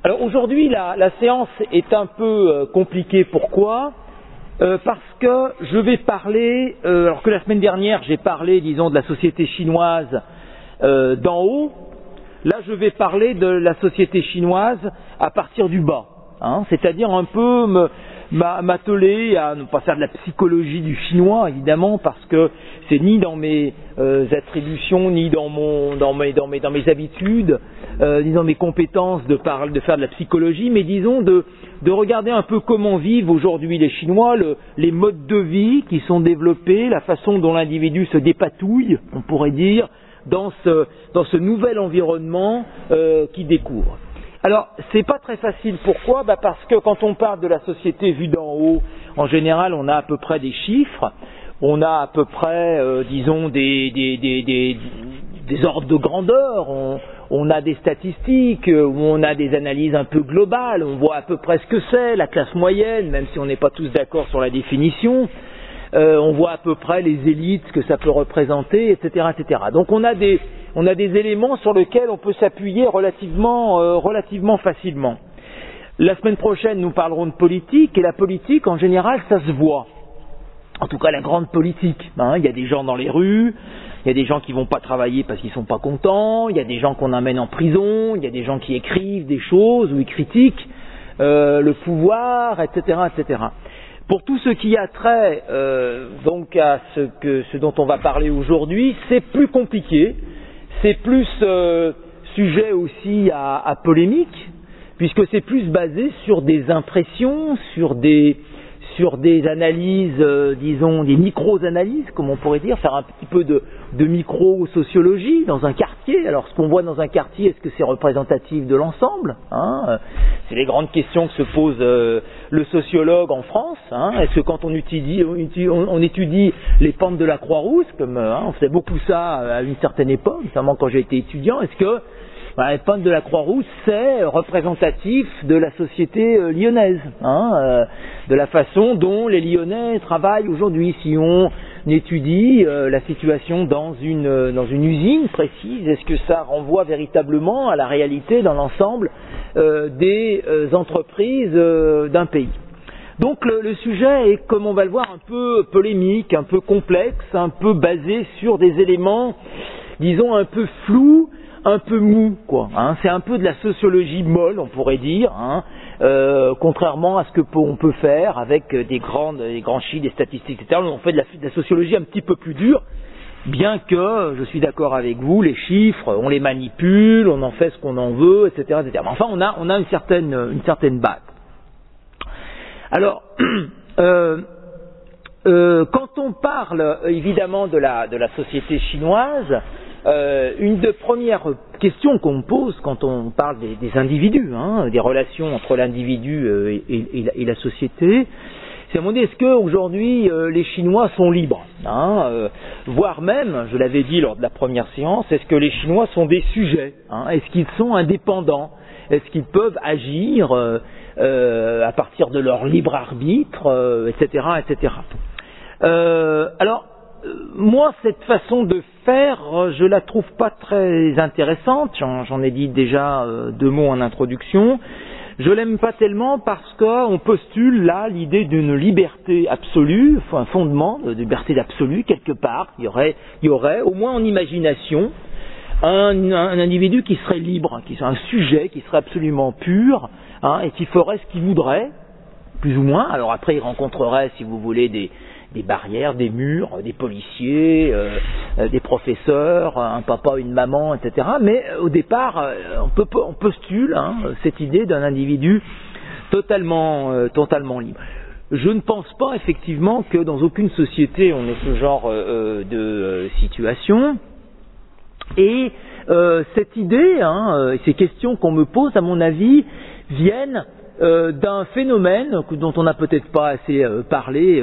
Alors aujourd'hui, la séance est un peu compliquée. Pourquoi ? Parce que je vais parler, alors que la semaine dernière j'ai parlé, disons, de la société chinoise d'en haut, là je vais parler de la société chinoise à partir du bas, c'est-à-dire un peu m'atteler à ne pas faire de la psychologie du chinois, évidemment, parce que c'est ni dans mes attributions, ni dans mes habitudes, ni dans mes compétences de faire de la psychologie, mais disons de regarder un peu comment vivent aujourd'hui les Chinois, les modes de vie qui sont développés, la façon dont l'individu se dépatouille, on pourrait dire, dans ce nouvel environnement qu'il découvre. Alors, c'est pas très facile. Pourquoi ? Parce que quand on parle de la société vue d'en haut, en général, on a à peu près des chiffres, on a à peu près, disons, des ordres de grandeur, on a des statistiques, on a des analyses un peu globales, on voit à peu près ce que c'est, la classe moyenne, même si on n'est pas tous d'accord sur la définition. On voit à peu près les élites, ce que ça peut représenter, etc., etc. Donc on a des éléments sur lesquels on peut s'appuyer relativement facilement. La semaine prochaine, nous parlerons de politique, et la politique, en général, ça se voit. En tout cas, la grande politique. Il y a des gens dans les rues, il y a des gens qui vont pas travailler parce qu'ils sont pas contents, il y a des gens qu'on amène en prison, il y a des gens qui écrivent des choses ou ils critiquent le pouvoir, etc., etc. Pour tout ce qui a trait donc à ce dont on va parler aujourd'hui, c'est plus compliqué, c'est plus sujet aussi à polémique, puisque c'est plus basé sur des impressions, sur des analyses, disons, des micro-analyses, comme on pourrait dire, faire un petit peu de micro-sociologie dans un quartier. Alors, ce qu'on voit dans un quartier, est-ce que c'est représentatif de l'ensemble ? C'est les grandes questions que se pose le sociologue en France. Est-ce que quand on étudie les pentes de la Croix-Rousse, comme on faisait beaucoup ça à une certaine époque, notamment quand j'ai été étudiant, est-ce que les pentes de la Croix-Rousse, c'est représentatif de la société lyonnaise, de la façon dont les Lyonnais travaillent aujourd'hui. Si on étudie la situation dans une usine précise, est-ce que ça renvoie véritablement à la réalité dans l'ensemble des entreprises d'un pays ? Donc le sujet est, comme on va le voir, un peu polémique, un peu complexe, un peu basé sur des éléments, disons, un peu flous, un peu mou, quoi. C'est un peu de la sociologie molle, on pourrait dire, contrairement à ce que on peut faire avec des grands chiffres, des statistiques, etc. On fait de la sociologie un petit peu plus dure, bien que, je suis d'accord avec vous, les chiffres, on les manipule, on en fait ce qu'on en veut, etc., etc. Mais enfin, on a une certaine base. Alors, quand on parle évidemment de la société chinoise, une des premières questions qu'on me pose quand on parle des individus, des relations entre l'individu et la société, c'est à demander est-ce qu'aujourd'hui les Chinois sont libres, voire même, je l'avais dit lors de la première séance, est-ce que les Chinois sont des sujets, est-ce qu'ils sont indépendants, est-ce qu'ils peuvent agir à partir de leur libre arbitre, etc., etc. Alors, moi, cette façon de faire, je la trouve pas très intéressante. J'en ai dit déjà 2 mots en introduction. Je l'aime pas tellement parce qu'on postule là l'idée d'une liberté absolue, un fondement de liberté absolue quelque part. Il y aurait, au moins en imagination, un individu qui serait libre, qui serait un sujet qui serait absolument pur, et qui ferait ce qu'il voudrait, plus ou moins. Alors après, il rencontrerait, si vous voulez, des barrières, des murs, des policiers, des professeurs, un papa, une maman, etc. Mais au départ, on postule cette idée d'un individu totalement libre. Je ne pense pas effectivement que dans aucune société on ait ce genre de situation. Et cette idée, ces questions qu'on me pose, à mon avis, viennent d'un phénomène dont on n'a peut-être pas assez parlé,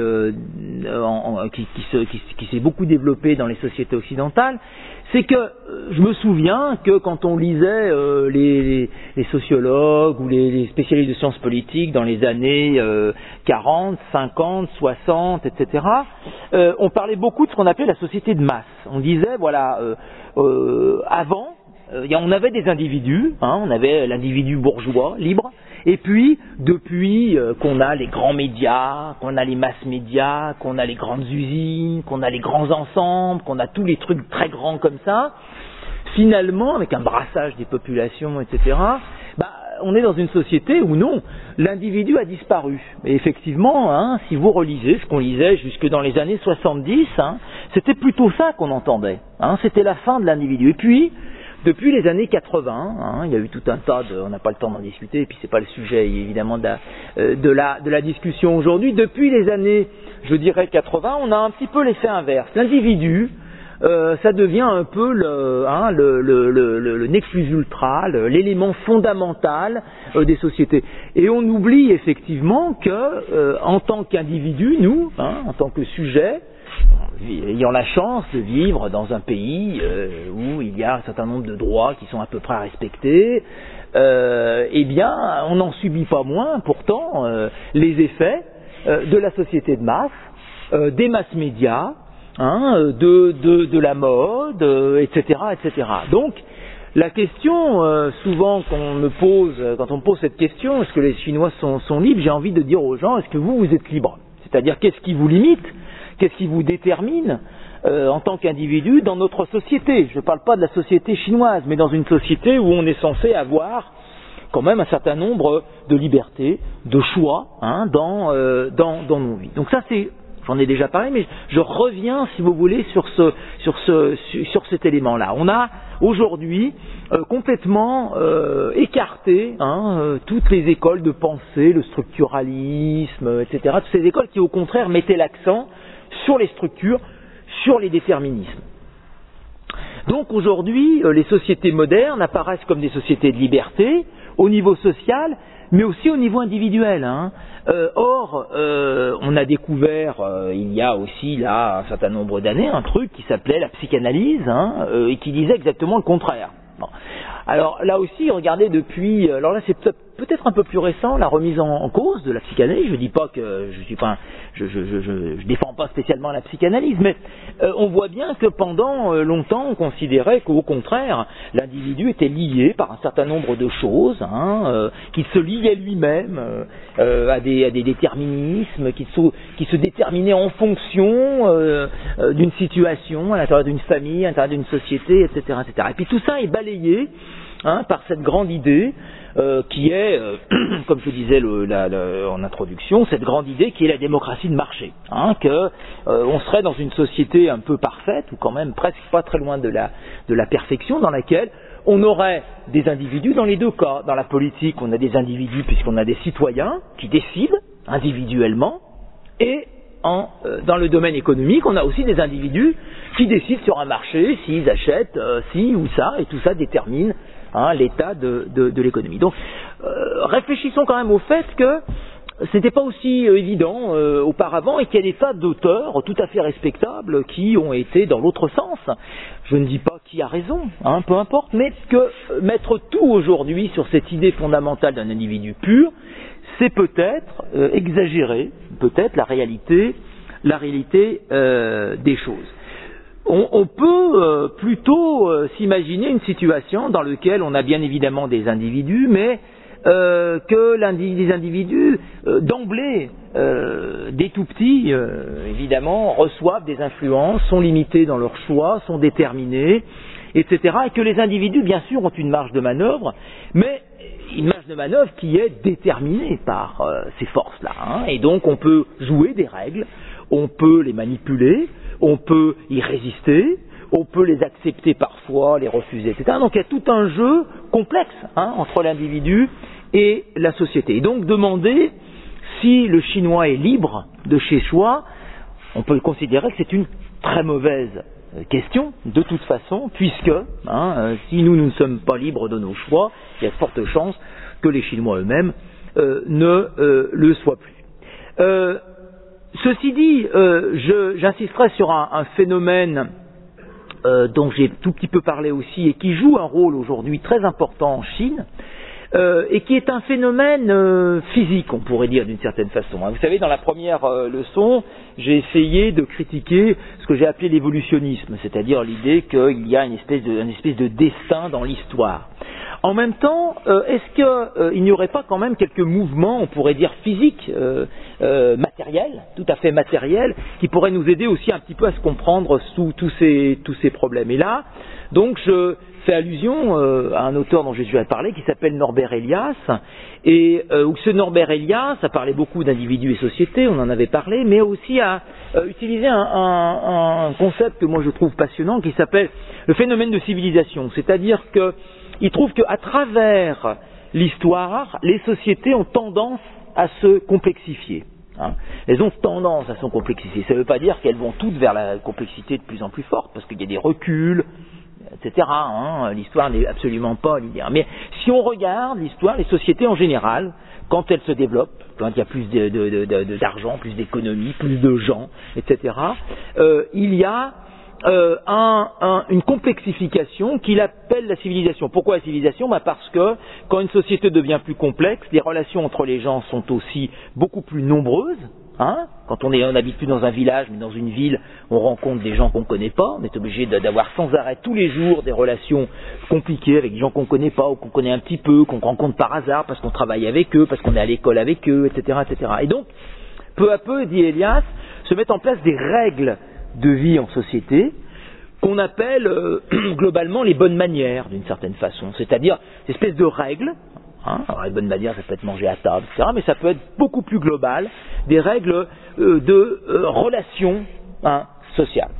qui s'est beaucoup développé dans les sociétés occidentales, c'est que je me souviens que quand on lisait les sociologues ou les spécialistes de sciences politiques dans les années 40, 50, 60, etc., on parlait beaucoup de ce qu'on appelait la société de masse. On disait, voilà, avant, on avait des individus, on avait l'individu bourgeois, libre, et puis, depuis qu'on a les grands médias, qu'on a les masses médias, qu'on a les grandes usines, qu'on a les grands ensembles, qu'on a tous les trucs très grands comme ça, finalement, avec un brassage des populations, etc., on est dans une société où non, l'individu a disparu. Et effectivement, si vous relisez ce qu'on lisait jusque dans les années 70, c'était plutôt ça qu'on entendait. C'était la fin de l'individu. Et puis, depuis les années 80, il y a eu tout un tas de... On n'a pas le temps d'en discuter, et puis c'est pas le sujet évidemment de la discussion aujourd'hui. Depuis les années, je dirais 80, on a un petit peu l'effet inverse. L'individu, ça devient un peu le nec plus ultra, l'élément fondamental des sociétés. Et on oublie effectivement que, en tant qu'individu, nous, en tant que sujet, ayant la chance de vivre dans un pays où il y a un certain nombre de droits qui sont à peu près respectés, eh bien, on n'en subit pas moins, pourtant, les effets de la société de masse, des masses médias, de la mode, etc., etc. Donc, la question souvent qu'on me pose, quand on me pose cette question, est-ce que les Chinois sont libres, j'ai envie de dire aux gens, est-ce que vous êtes libres? C'est-à-dire, qu'est-ce qui vous limite? Qu'est-ce qui vous détermine en tant qu'individu dans notre société? Je ne parle pas de la société chinoise, mais dans une société où on est censé avoir quand même un certain nombre de libertés, de choix dans nos vies. Donc ça, j'en ai déjà parlé, mais je reviens, si vous voulez, sur cet élément-là. On a aujourd'hui complètement écarté toutes les écoles de pensée, le structuralisme, etc. Toutes ces écoles qui, au contraire, mettaient l'accent sur les structures, sur les déterminismes. Donc aujourd'hui, les sociétés modernes apparaissent comme des sociétés de liberté, au niveau social, mais aussi au niveau individuel. Or, on a découvert, il y a aussi là un certain nombre d'années, un truc qui s'appelait la psychanalyse, et qui disait exactement le contraire. Bon. Alors là aussi, regardez depuis, alors là c'est peut-être un peu plus récent, la remise en cause de la psychanalyse. Je dis pas que je défends pas spécialement la psychanalyse, mais on voit bien que pendant longtemps on considérait qu'au contraire l'individu était lié par un certain nombre de choses, qu'il se liait lui-même à des déterminismes, qui se déterminaient en fonction d'une situation, à l'intérieur d'une famille, à l'intérieur d'une société, etc., etc. Et puis tout ça est balayé par cette grande idée qui est, comme je disais en introduction, cette grande idée qui est la démocratie de marché, on serait dans une société un peu parfaite, ou quand même presque pas très loin de la perfection, dans laquelle on aurait des individus dans les deux cas. Dans la politique, on a des individus puisqu'on a des citoyens qui décident individuellement, et dans le domaine économique, on a aussi des individus qui décident sur un marché s'ils achètent ci ou ça, et tout ça détermine l'état de l'économie. Donc, réfléchissons quand même au fait que ce n'était pas aussi évident auparavant, et qu'il y a des tas d'auteurs tout à fait respectables qui ont été dans l'autre sens. Je ne dis pas qui a raison, peu importe, mais que mettre tout aujourd'hui sur cette idée fondamentale d'un individu pur, c'est peut-être exagérer, peut-être la réalité des choses. On peut plutôt s'imaginer une situation dans laquelle on a bien évidemment des individus, mais que les individus d'emblée, des tout petits, évidemment, reçoivent des influences, sont limités dans leurs choix, sont déterminés, etc. Et que les individus, bien sûr, ont une marge de manœuvre, mais une marge de manœuvre qui est déterminée par ces forces-là. Et donc on peut jouer des règles, on peut les manipuler, on peut y résister, on peut les accepter parfois, les refuser, etc. Donc il y a tout un jeu complexe entre l'individu et la société. Et donc demander si le chinois est libre de chez soi, on peut considérer que c'est une très mauvaise question, de toute façon, puisque si nous ne sommes pas libres de nos choix, il y a de fortes chances que les Chinois eux-mêmes ne le soient plus. Ceci dit, j'insisterai sur un phénomène dont j'ai tout petit peu parlé aussi, et qui joue un rôle aujourd'hui très important en Chine, et qui est un phénomène physique, on pourrait dire d'une certaine façon. Vous savez, dans la première leçon, j'ai essayé de critiquer ce que j'ai appelé l'évolutionnisme, c'est-à-dire l'idée qu'il y a une espèce de destin dans l'histoire. En même temps, est-ce qu'il n'y aurait pas quand même quelques mouvements, on pourrait dire physiques, matériels, tout à fait matériels, qui pourraient nous aider aussi un petit peu à se comprendre sous tous ces problèmes. Et là, donc, je fais allusion à un auteur dont j'ai déjà parlé, qui s'appelle Norbert Elias, et où ce Norbert Elias a parlé beaucoup d'individus et sociétés, on en avait parlé, mais aussi a utilisé un concept que moi je trouve passionnant, qui s'appelle le phénomène de civilisation, c'est-à-dire que il trouve qu'à travers l'histoire, les sociétés ont tendance à se complexifier. Elles ont tendance à se complexifier. Ça ne veut pas dire qu'elles vont toutes vers la complexité de plus en plus forte, parce qu'il y a des reculs, etc. L'histoire n'est absolument pas linéaire. Mais si on regarde l'histoire, les sociétés en général, quand elles se développent, quand il y a plus d'argent, plus d'économie, plus de gens, etc., il y a une complexification qu'il appelle la civilisation. Pourquoi la civilisation ? Parce que quand une société devient plus complexe, les relations entre les gens sont aussi beaucoup plus nombreuses. Quand on n'habite plus dans un village, mais dans une ville, on rencontre des gens qu'on ne connaît pas. On est obligé d'avoir sans arrêt tous les jours des relations compliquées avec des gens qu'on ne connaît pas ou qu'on connaît un petit peu, qu'on rencontre par hasard parce qu'on travaille avec eux, parce qu'on est à l'école avec eux, etc., etc. Et donc, peu à peu, dit Elias, se mettent en place des règles de vie en société qu'on appelle globalement les bonnes manières d'une certaine façon, c'est-à-dire des espèces de règles. Alors les bonnes manières, ça peut être manger à table, etc., mais ça peut être beaucoup plus global, des règles de relations sociales.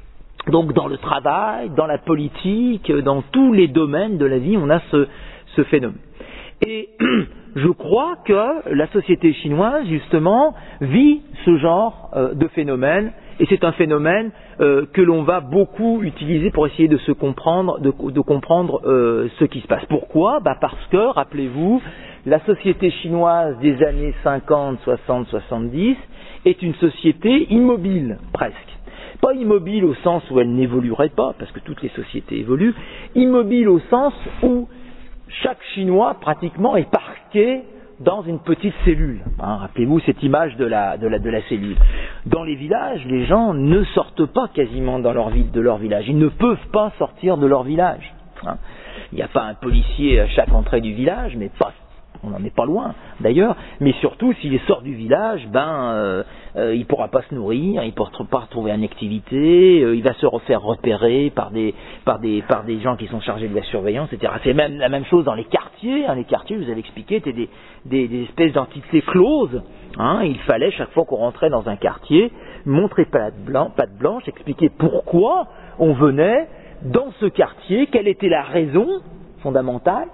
Donc dans le travail, dans la politique, dans tous les domaines de la vie, on a ce phénomène. Et je crois que la société chinoise, justement, vit ce genre de phénomène, et c'est un phénomène que l'on va beaucoup utiliser pour essayer de se comprendre, de comprendre ce qui se passe. Pourquoi ? Parce que, rappelez-vous, la société chinoise des années 50, 60, 70 est une société immobile, presque. Pas immobile au sens où elle n'évoluerait pas, parce que toutes les sociétés évoluent, immobile au sens où chaque Chinois, pratiquement, est parqué dans une petite cellule. Rappelez-vous cette image de la cellule. Dans les villages, les gens ne sortent pas quasiment de leur village. Ils ne peuvent pas sortir de leur village. Il n'y a pas un policier à chaque entrée du village, mais on n'en est pas loin d'ailleurs, mais surtout s'il sort du village, il ne pourra pas se nourrir, il ne pourra pas retrouver une activité, il va se refaire repérer par des gens qui sont chargés de la surveillance, etc. C'est même la même chose dans les quartiers. Les quartiers, je vous avais expliqué, étaient des espèces d'entités closes. Il fallait, chaque fois qu'on rentrait dans un quartier, montrer patte blanche, expliquer pourquoi on venait dans ce quartier, quelle était la raison fondamentale,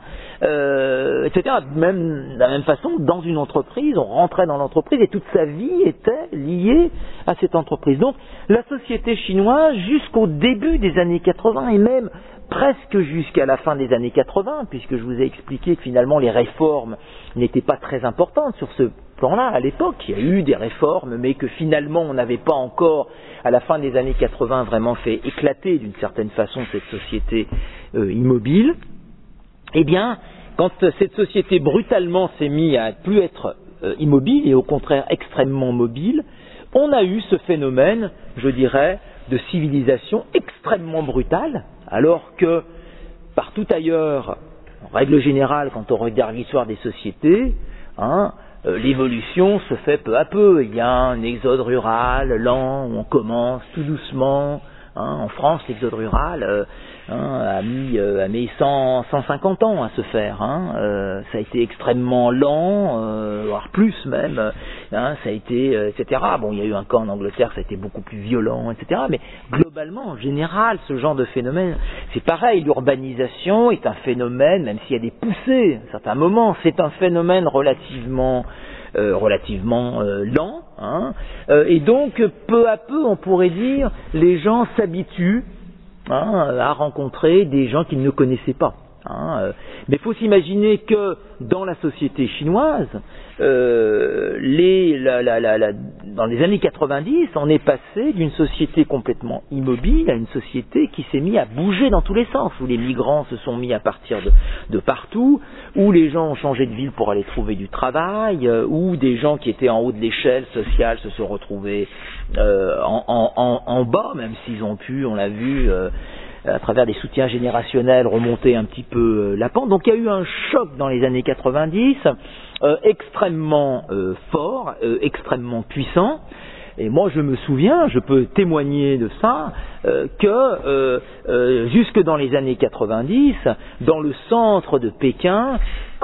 etc. Même de la même façon, dans une entreprise, on rentrait dans l'entreprise et toute sa vie était liée à cette entreprise. Donc, la société chinoise, jusqu'au début des années 80 et même presque jusqu'à la fin des années 80, puisque je vous ai expliqué que finalement les réformes n'étaient pas très importantes sur ce plan-là à l'époque. Il y a eu des réformes, mais que finalement on n'avait pas encore, à la fin des années 80, vraiment fait éclater d'une certaine façon cette société immobile. Eh bien, quand cette société brutalement s'est mise à ne plus être immobile et au contraire extrêmement mobile, on a eu ce phénomène, je dirais, de civilisation extrêmement brutale, alors que partout ailleurs, en règle générale, quand on regarde l'histoire des sociétés, l'évolution se fait peu à peu. Il y a un exode rural lent, où on commence tout doucement. En France, l'exode rural a mis 150 ans à se faire. Ça a été extrêmement lent, voire plus même. Ça a été, etc. Bon, il y a eu un cas en Angleterre, ça a été beaucoup plus violent, etc. Mais globalement, en général, ce genre de phénomène, c'est pareil. L'urbanisation est un phénomène, même s'il y a des poussées à certains moments, c'est un phénomène relativement lent, et donc peu à peu, on pourrait dire, les gens s'habituent à rencontrer des gens qu'ils ne connaissaient pas. Mais il faut s'imaginer que dans la société chinoise, dans les années 90, on est passé d'une société complètement immobile à une société qui s'est mise à bouger dans tous les sens, où les migrants se sont mis à partir de partout, où les gens ont changé de ville pour aller trouver du travail, où des gens qui étaient en haut de l'échelle sociale se sont retrouvés en bas, même s'ils ont pu, on l'a vu, à travers des soutiens générationnels, remonter un petit peu la pente. Donc il y a eu un choc dans les années 90, extrêmement fort, extrêmement puissant. Et moi je me souviens, je peux témoigner de ça, que jusque dans les années 90, dans le centre de Pékin,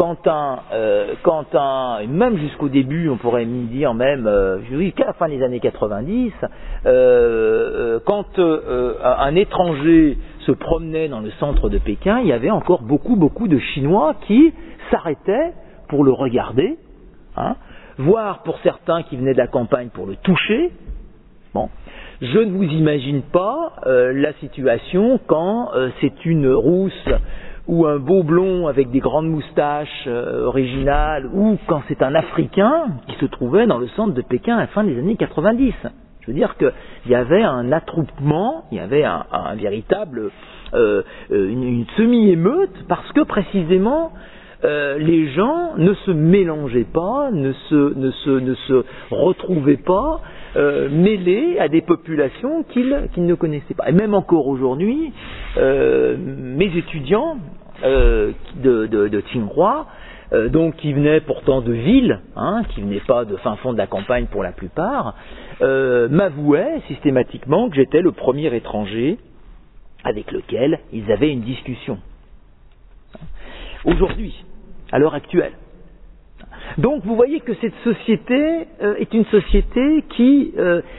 même jusqu'au début, on pourrait dire même, jusqu'à la fin des années 90, quand un étranger se promenait dans le centre de Pékin, il y avait encore beaucoup de Chinois qui s'arrêtaient pour le regarder, voire pour certains qui venaient de la campagne pour le toucher. Bon, je ne vous imagine pas la situation quand c'est une rousse ou un beau blond avec des grandes moustaches originales, ou quand c'est un Africain qui se trouvait dans le centre de Pékin à la fin des années 90. Je veux dire qu'il y avait un attroupement, il y avait un véritable, une semi-émeute, parce que précisément les gens ne se mélangeaient pas, ne se retrouvaient pas, mêlés à des populations qu'ils ne connaissaient pas. Et même encore aujourd'hui, mes étudiants de Tsinghua, donc qui venaient pourtant de villes, qui venaient pas de fin fond de la campagne pour la plupart, m'avouaient systématiquement que j'étais le premier étranger avec lequel ils avaient une discussion. Aujourd'hui, à l'heure actuelle. Donc vous voyez que cette société est une société qui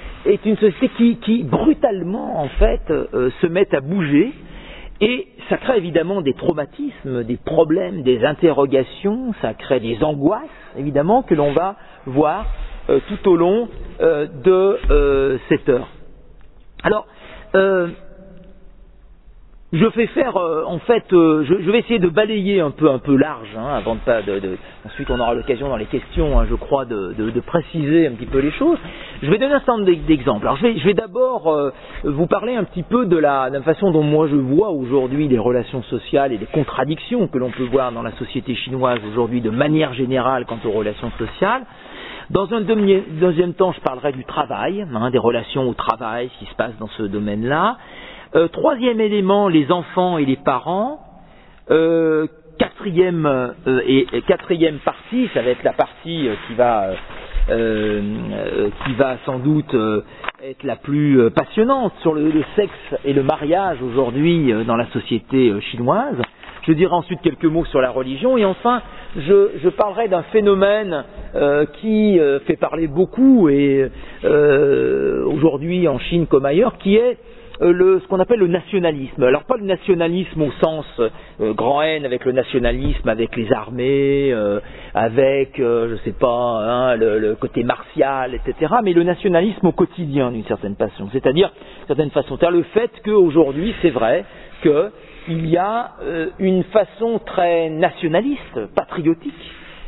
brutalement en fait se met à bouger, et ça crée évidemment des traumatismes, des problèmes, des interrogations, ça crée des angoisses évidemment que l'on va voir tout au long de cette heure. Alors je vais faire, je vais essayer de balayer un peu large, avant ensuite on aura l'occasion dans les questions, je crois, de préciser un petit peu les choses. Je vais donner un certain nombre d'exemples. Alors je vais d'abord vous parler un petit peu de la façon dont moi je vois aujourd'hui les relations sociales et les contradictions que l'on peut voir dans la société chinoise aujourd'hui de manière générale quant aux relations sociales. Dans un deuxième temps, je parlerai du travail, des relations au travail, ce qui se passe dans ce domaine-là. Troisième élément, les enfants et les parents. Quatrième partie, ça va être la partie qui va sans doute être la plus passionnante sur le sexe et le mariage aujourd'hui dans la société chinoise. Je dirai ensuite quelques mots sur la religion, et enfin je parlerai d'un phénomène qui fait parler beaucoup et aujourd'hui en Chine comme ailleurs, qui est ce qu'on appelle le nationalisme. Alors pas le nationalisme au sens grand N, avec le nationalisme avec les armées, avec je sais pas, le côté martial, etc. Mais le nationalisme au quotidien d'une certaine façon. C'est-à-dire le fait qu'aujourd'hui c'est vrai qu'il y a une façon très nationaliste, patriotique,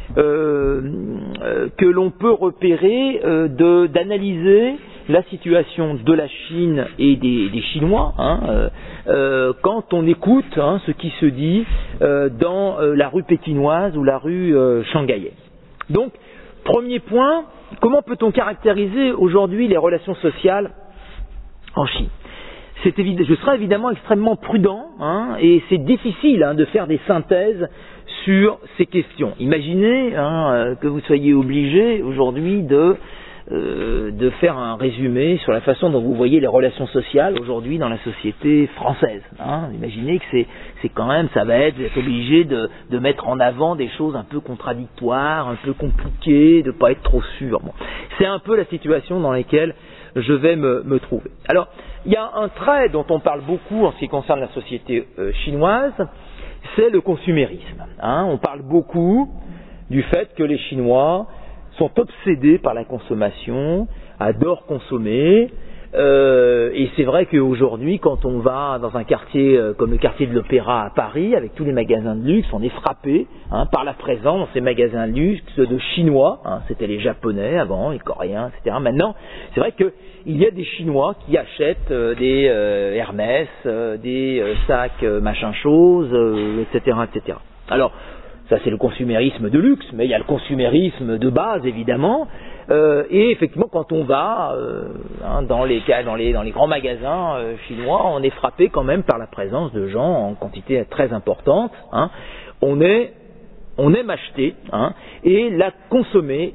que l'on peut repérer d'analyser la situation de la Chine et des Chinois quand on écoute ce qui se dit dans la rue pékinoise ou la rue shanghaïenne. Donc, premier point, comment peut-on caractériser aujourd'hui les relations sociales en Chine ? Je serai évidemment extrêmement prudent, et c'est difficile de faire des synthèses sur ces questions. Imaginez que vous soyez obligé aujourd'hui de faire un résumé sur la façon dont vous voyez les relations sociales aujourd'hui dans la société française. Imaginez que c'est quand même, ça va être, vous êtes obligé de mettre en avant des choses un peu contradictoires, un peu compliquées, de pas être trop sûr. Bon. C'est un peu la situation dans laquelle je vais me trouver. Alors, il y a un trait dont on parle beaucoup en ce qui concerne la société chinoise, c'est le consumérisme. On parle beaucoup du fait que les Chinois sont obsédés par la consommation, adorent consommer, Et c'est vrai qu'aujourd'hui, quand on va dans un quartier comme le quartier de l'Opéra à Paris, avec tous les magasins de luxe, on est frappé par la présence dans ces magasins de luxe de Chinois. C'était les Japonais avant, les Coréens, etc. Maintenant, c'est vrai qu'il y a des Chinois qui achètent des Hermès, des sacs machin chose, etc., etc. Alors, ça c'est le consumérisme de luxe, mais il y a le consumérisme de base évidemment. Et effectivement, quand on va dans les grands magasins chinois, on est frappé quand même par la présence de gens en quantité très importante. On aime acheter et la consommer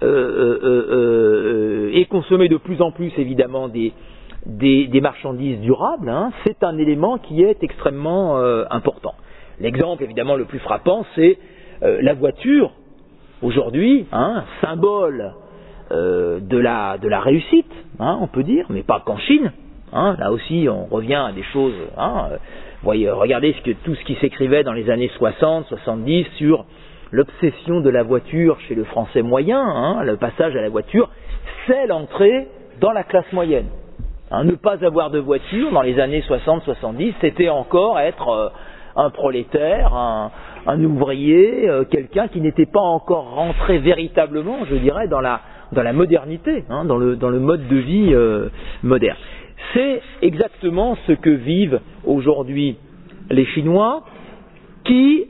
et consommer de plus en plus évidemment des marchandises durables. C'est un élément qui est extrêmement important. L'exemple évidemment le plus frappant, c'est la voiture. Aujourd'hui, symbole de la réussite, on peut dire, mais pas qu'en Chine. Là aussi, on revient à des choses. Regardez tout ce qui s'écrivait dans les années 60, 70 sur l'obsession de la voiture chez le Français moyen. Le passage à la voiture, c'est l'entrée dans la classe moyenne. Ne pas avoir de voiture dans les années 60-70, c'était encore être un prolétaire, un ouvrier, quelqu'un qui n'était pas encore rentré véritablement, je dirais, dans la modernité, dans le mode de vie moderne. C'est exactement ce que vivent aujourd'hui les Chinois, qui,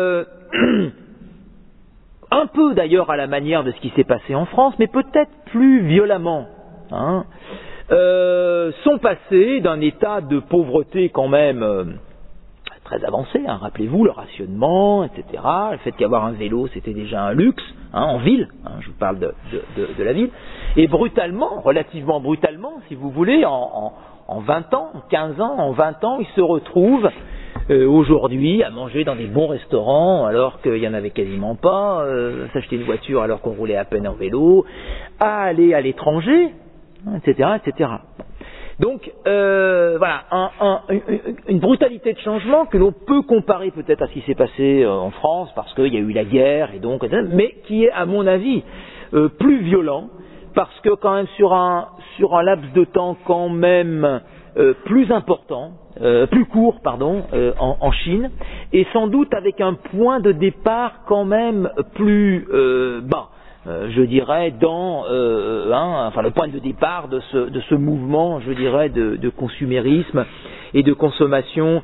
un peu d'ailleurs à la manière de ce qui s'est passé en France, mais peut-être plus violemment, sont passés d'un état de pauvreté quand même très avancé, rappelez-vous, le rationnement, etc. Le fait qu'avoir un vélo, c'était déjà un luxe, en ville, je vous parle de la ville, et brutalement, relativement brutalement, si vous voulez, en 20 ans, 15 ans, en 20 ans, ils se retrouvent aujourd'hui à manger dans des bons restaurants alors qu'il n'y en avait quasiment pas, s'acheter une voiture alors qu'on roulait à peine en vélo, à aller à l'étranger, etc., etc. Donc voilà, une brutalité de changement que l'on peut comparer peut-être à ce qui s'est passé en France parce qu'il y a eu la guerre et donc, mais qui est à mon avis plus violent parce que quand même sur un laps de temps quand même plus important, plus court en Chine et sans doute avec un point de départ quand même plus bas. Je dirais le point de départ de ce mouvement, je dirais, de consumérisme et de consommation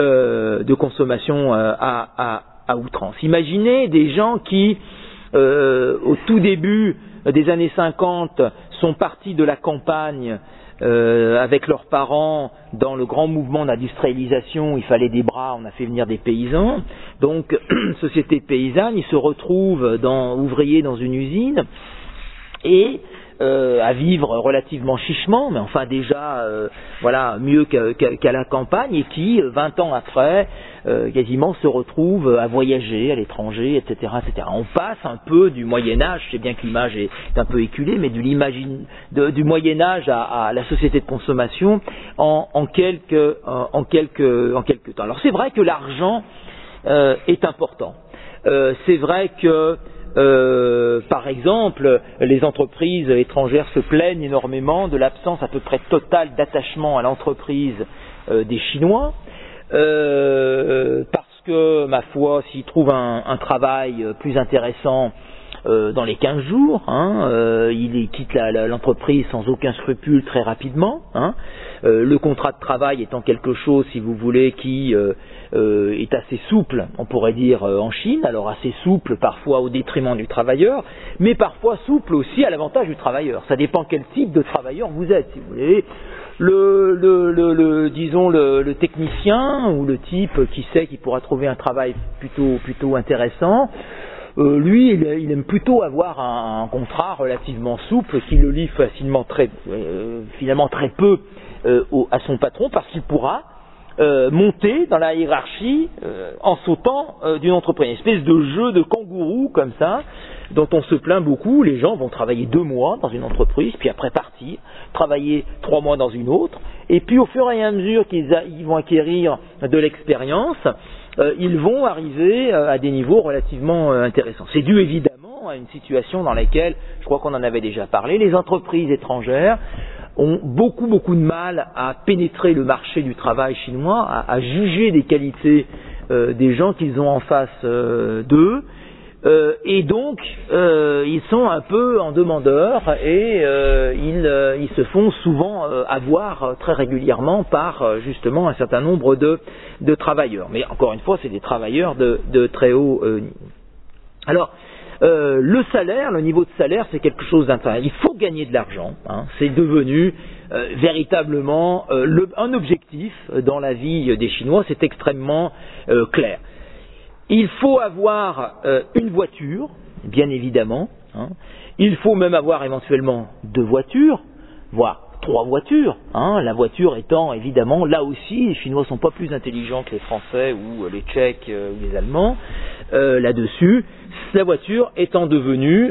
à outrance. Imaginez des gens qui, au tout début des années 50, sont partis de la campagne avec leurs parents dans le grand mouvement d'industrialisation, il fallait des bras, on a fait venir des paysans, donc société paysanne, ils se retrouvent ouvriers dans une usine et à vivre relativement chichement, mais enfin déjà mieux qu'à la campagne, et qui 20 ans après quasiment se retrouvent à voyager à l'étranger, etc., etc. On passe un peu du Moyen-Âge, je sais bien que l'image est un peu éculée, mais du Moyen-Âge à la société de consommation en quelques temps. Alors c'est vrai que l'argent est important. C'est vrai que par exemple, les entreprises étrangères se plaignent énormément de l'absence à peu près totale d'attachement à l'entreprise des Chinois, parce que, ma foi, s'ils trouvent un travail plus intéressant dans les 15 jours, ils quittent l'entreprise sans aucun scrupule très rapidement. Le contrat de travail étant quelque chose, si vous voulez, qui est assez souple, on pourrait dire, en Chine, alors assez souple parfois au détriment du travailleur, mais parfois souple aussi à l'avantage du travailleur. Ça dépend quel type de travailleur vous êtes, si vous voulez. Disons le technicien ou le type qui sait qu'il pourra trouver un travail plutôt intéressant, lui, il aime plutôt avoir un contrat relativement souple qui le lie facilement finalement très peu à son patron, parce qu'il pourra monter dans la hiérarchie en sautant d'une entreprise. Une espèce de jeu de kangourou comme ça, dont on se plaint beaucoup. Les gens vont travailler 2 mois dans une entreprise, puis après partir, travailler 3 mois dans une autre, et puis au fur et à mesure qu'ils vont acquérir de l'expérience, ils vont arriver à des niveaux relativement intéressants. C'est dû évidemment à une situation dans laquelle, je crois qu'on en avait déjà parlé, les entreprises étrangères ont beaucoup de mal à pénétrer le marché du travail chinois, à juger des qualités des gens qu'ils ont en face d'eux, et donc ils sont un peu en demandeur et ils se font souvent avoir très régulièrement par justement un certain nombre de travailleurs. Mais encore une fois, c'est des travailleurs de très haut niveau. Alors, le salaire, le niveau de salaire, c'est quelque chose d'intéressant. Il faut gagner de l'argent. C'est devenu véritablement un objectif dans la vie des Chinois. C'est extrêmement clair. Il faut avoir une voiture, bien évidemment. Il faut même avoir éventuellement 2 voitures, voire 3 voitures. La voiture étant évidemment, là aussi, les Chinois ne sont pas plus intelligents que les Français ou les Tchèques ou les Allemands là-dessus. La voiture étant devenue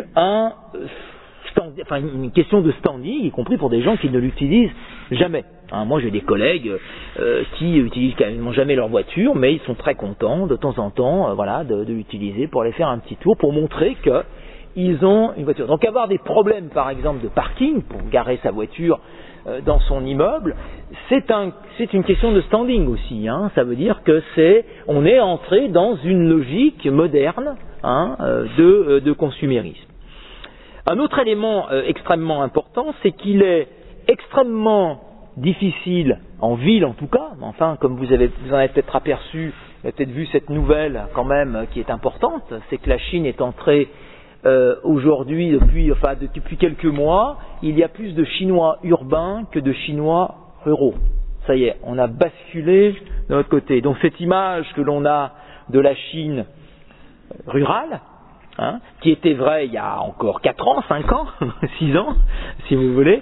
une question de standing, y compris pour des gens qui ne l'utilisent jamais. Moi, j'ai des collègues qui utilisent quasiment jamais leur voiture, mais ils sont très contents de temps en temps, de l'utiliser pour aller faire un petit tour, pour montrer qu'ils ont une voiture. Donc, avoir des problèmes, par exemple, de parking pour garer sa voiture dans son immeuble, c'est une question de standing aussi. Ça veut dire que on est entré dans une logique moderne de consumérisme. Un autre élément extrêmement important, c'est qu'il est extrêmement difficile, en ville en tout cas, enfin comme vous en avez peut-être aperçu, vous avez peut-être vu cette nouvelle quand même qui est importante, c'est que la Chine est entrée aujourd'hui, depuis quelques mois, il y a plus de Chinois urbains que de Chinois ruraux. Ça y est, on a basculé de notre côté. Donc cette image que l'on a de la Chine rurale, qui était vrai il y a encore 4 ans, 5 ans, 6 ans, si vous voulez,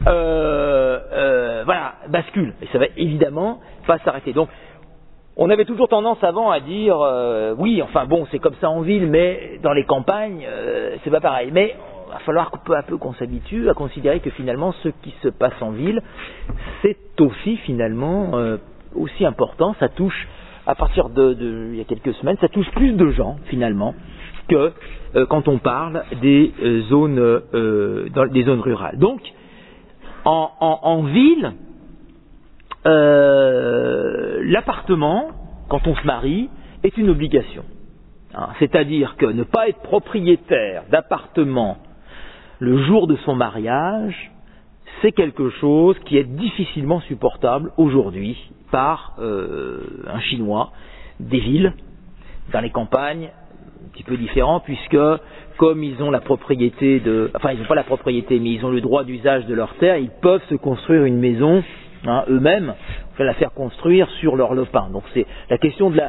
bascule. Et ça va évidemment pas s'arrêter. Donc, on avait toujours tendance avant à dire, c'est comme ça en ville, mais dans les campagnes, c'est pas pareil. Mais il va falloir peu à peu qu'on s'habitue à considérer que finalement, ce qui se passe en ville, c'est aussi finalement aussi important. Ça touche, à partir il y a quelques semaines, ça touche plus de gens finalement que quand on parle des zones rurales. Donc, en ville, l'appartement, quand on se marie, est une obligation. C'est-à-dire que ne pas être propriétaire d'appartement le jour de son mariage, c'est quelque chose qui est difficilement supportable aujourd'hui par un Chinois des villes, dans les campagnes, un petit peu différent, puisque comme ils ont la propriété ils n'ont pas la propriété, mais ils ont le droit d'usage de leur terre, ils peuvent se construire une maison eux-mêmes, la faire construire sur leur lopin. Donc c'est la question de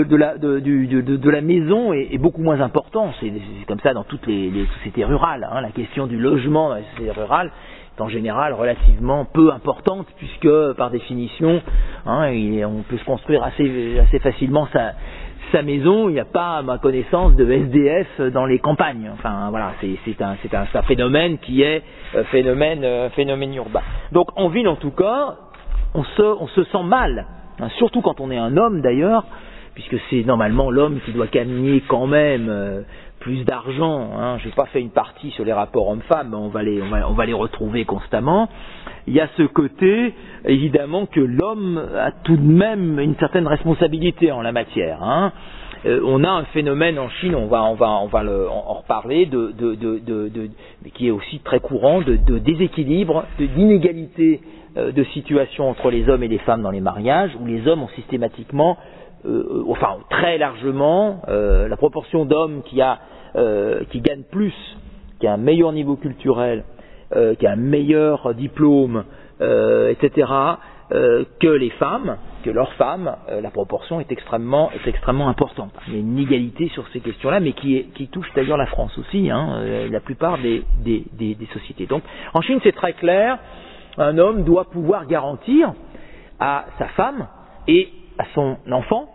la maison est beaucoup moins importante. C'est comme ça dans toutes les sociétés rurales. La question du logement dans les sociétés rurales est en général relativement peu importante, puisque par définition, on peut se construire assez facilement sa maison. Il n'y a pas, à ma connaissance, de SDF dans les campagnes. Enfin voilà, c'est un phénomène qui est phénomène urbain. Donc en ville en tout cas, on se sent mal, surtout quand on est un homme d'ailleurs, puisque c'est normalement l'homme qui doit gagner quand même plus d'argent. Je n'ai pas fait une partie sur les rapports hommes-femmes, mais on va les retrouver constamment. Il y a ce côté, évidemment, que l'homme a tout de même une certaine responsabilité en la matière. On a un phénomène en Chine, on va en reparler, qui est aussi très courant, de déséquilibre, d'inégalité de situation entre les hommes et les femmes dans les mariages, où les hommes ont systématiquement, très largement, la proportion d'hommes qui gagnent plus, qui a un meilleur niveau culturel, qui a un meilleur diplôme, etc., que les femmes, que leurs femmes, la proportion est extrêmement importante. Il y a une inégalité sur ces questions-là, mais qui touche d'ailleurs la France aussi, la plupart des sociétés. Donc, en Chine, c'est très clair, un homme doit pouvoir garantir à sa femme et à son enfant,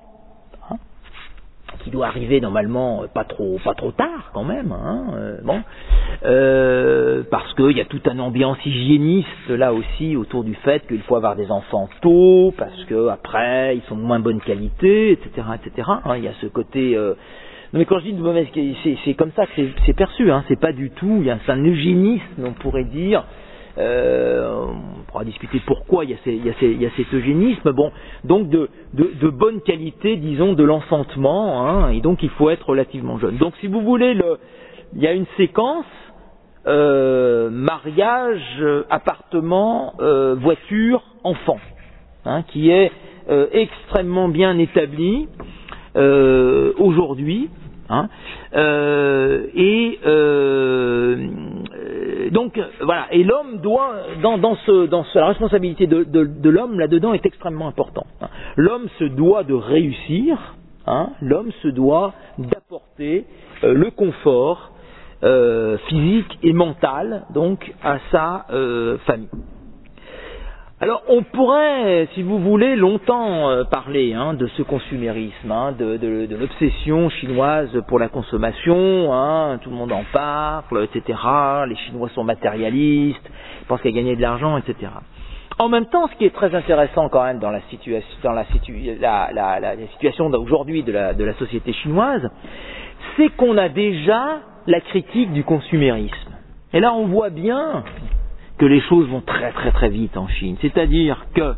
qui doit arriver normalement pas trop tard quand même, parce qu'il y a toute une ambiance hygiéniste là aussi autour du fait qu'il faut avoir des enfants tôt, parce que après ils sont de moins bonne qualité, etc., etc. Il y a ce côté. Non mais quand je dis de mauvaise qualité, c'est comme ça que c'est perçu. C'est pas du tout. C'est un eugénisme, on pourrait dire, on pourra discuter pourquoi il y a cet eugénisme. Bon, donc de bonne qualité, disons, de l'enfantement, hein, et donc il faut être relativement jeune. Donc si vous voulez, il y a une séquence mariage, appartement, voiture, enfant, hein, qui est extrêmement bien établie aujourd'hui. Hein, donc voilà, et l'homme doit dans la responsabilité de l'homme là-dedans est extrêmement importante. Hein. L'homme se doit de réussir, hein, l'homme se doit d'apporter le confort physique et mental donc à sa famille. Alors on pourrait, si vous voulez, longtemps parler de ce consumérisme, de l'obsession chinoise pour la consommation, tout le monde en parle, etc. Les Chinois sont matérialistes, ils pensent qu'à gagner de l'argent, etc. En même temps, ce qui est très intéressant quand même dans la situation d'aujourd'hui de la société chinoise, c'est qu'on a déjà la critique du consumérisme. Et là on voit bien que les choses vont très très très vite en Chine. C'est-à-dire que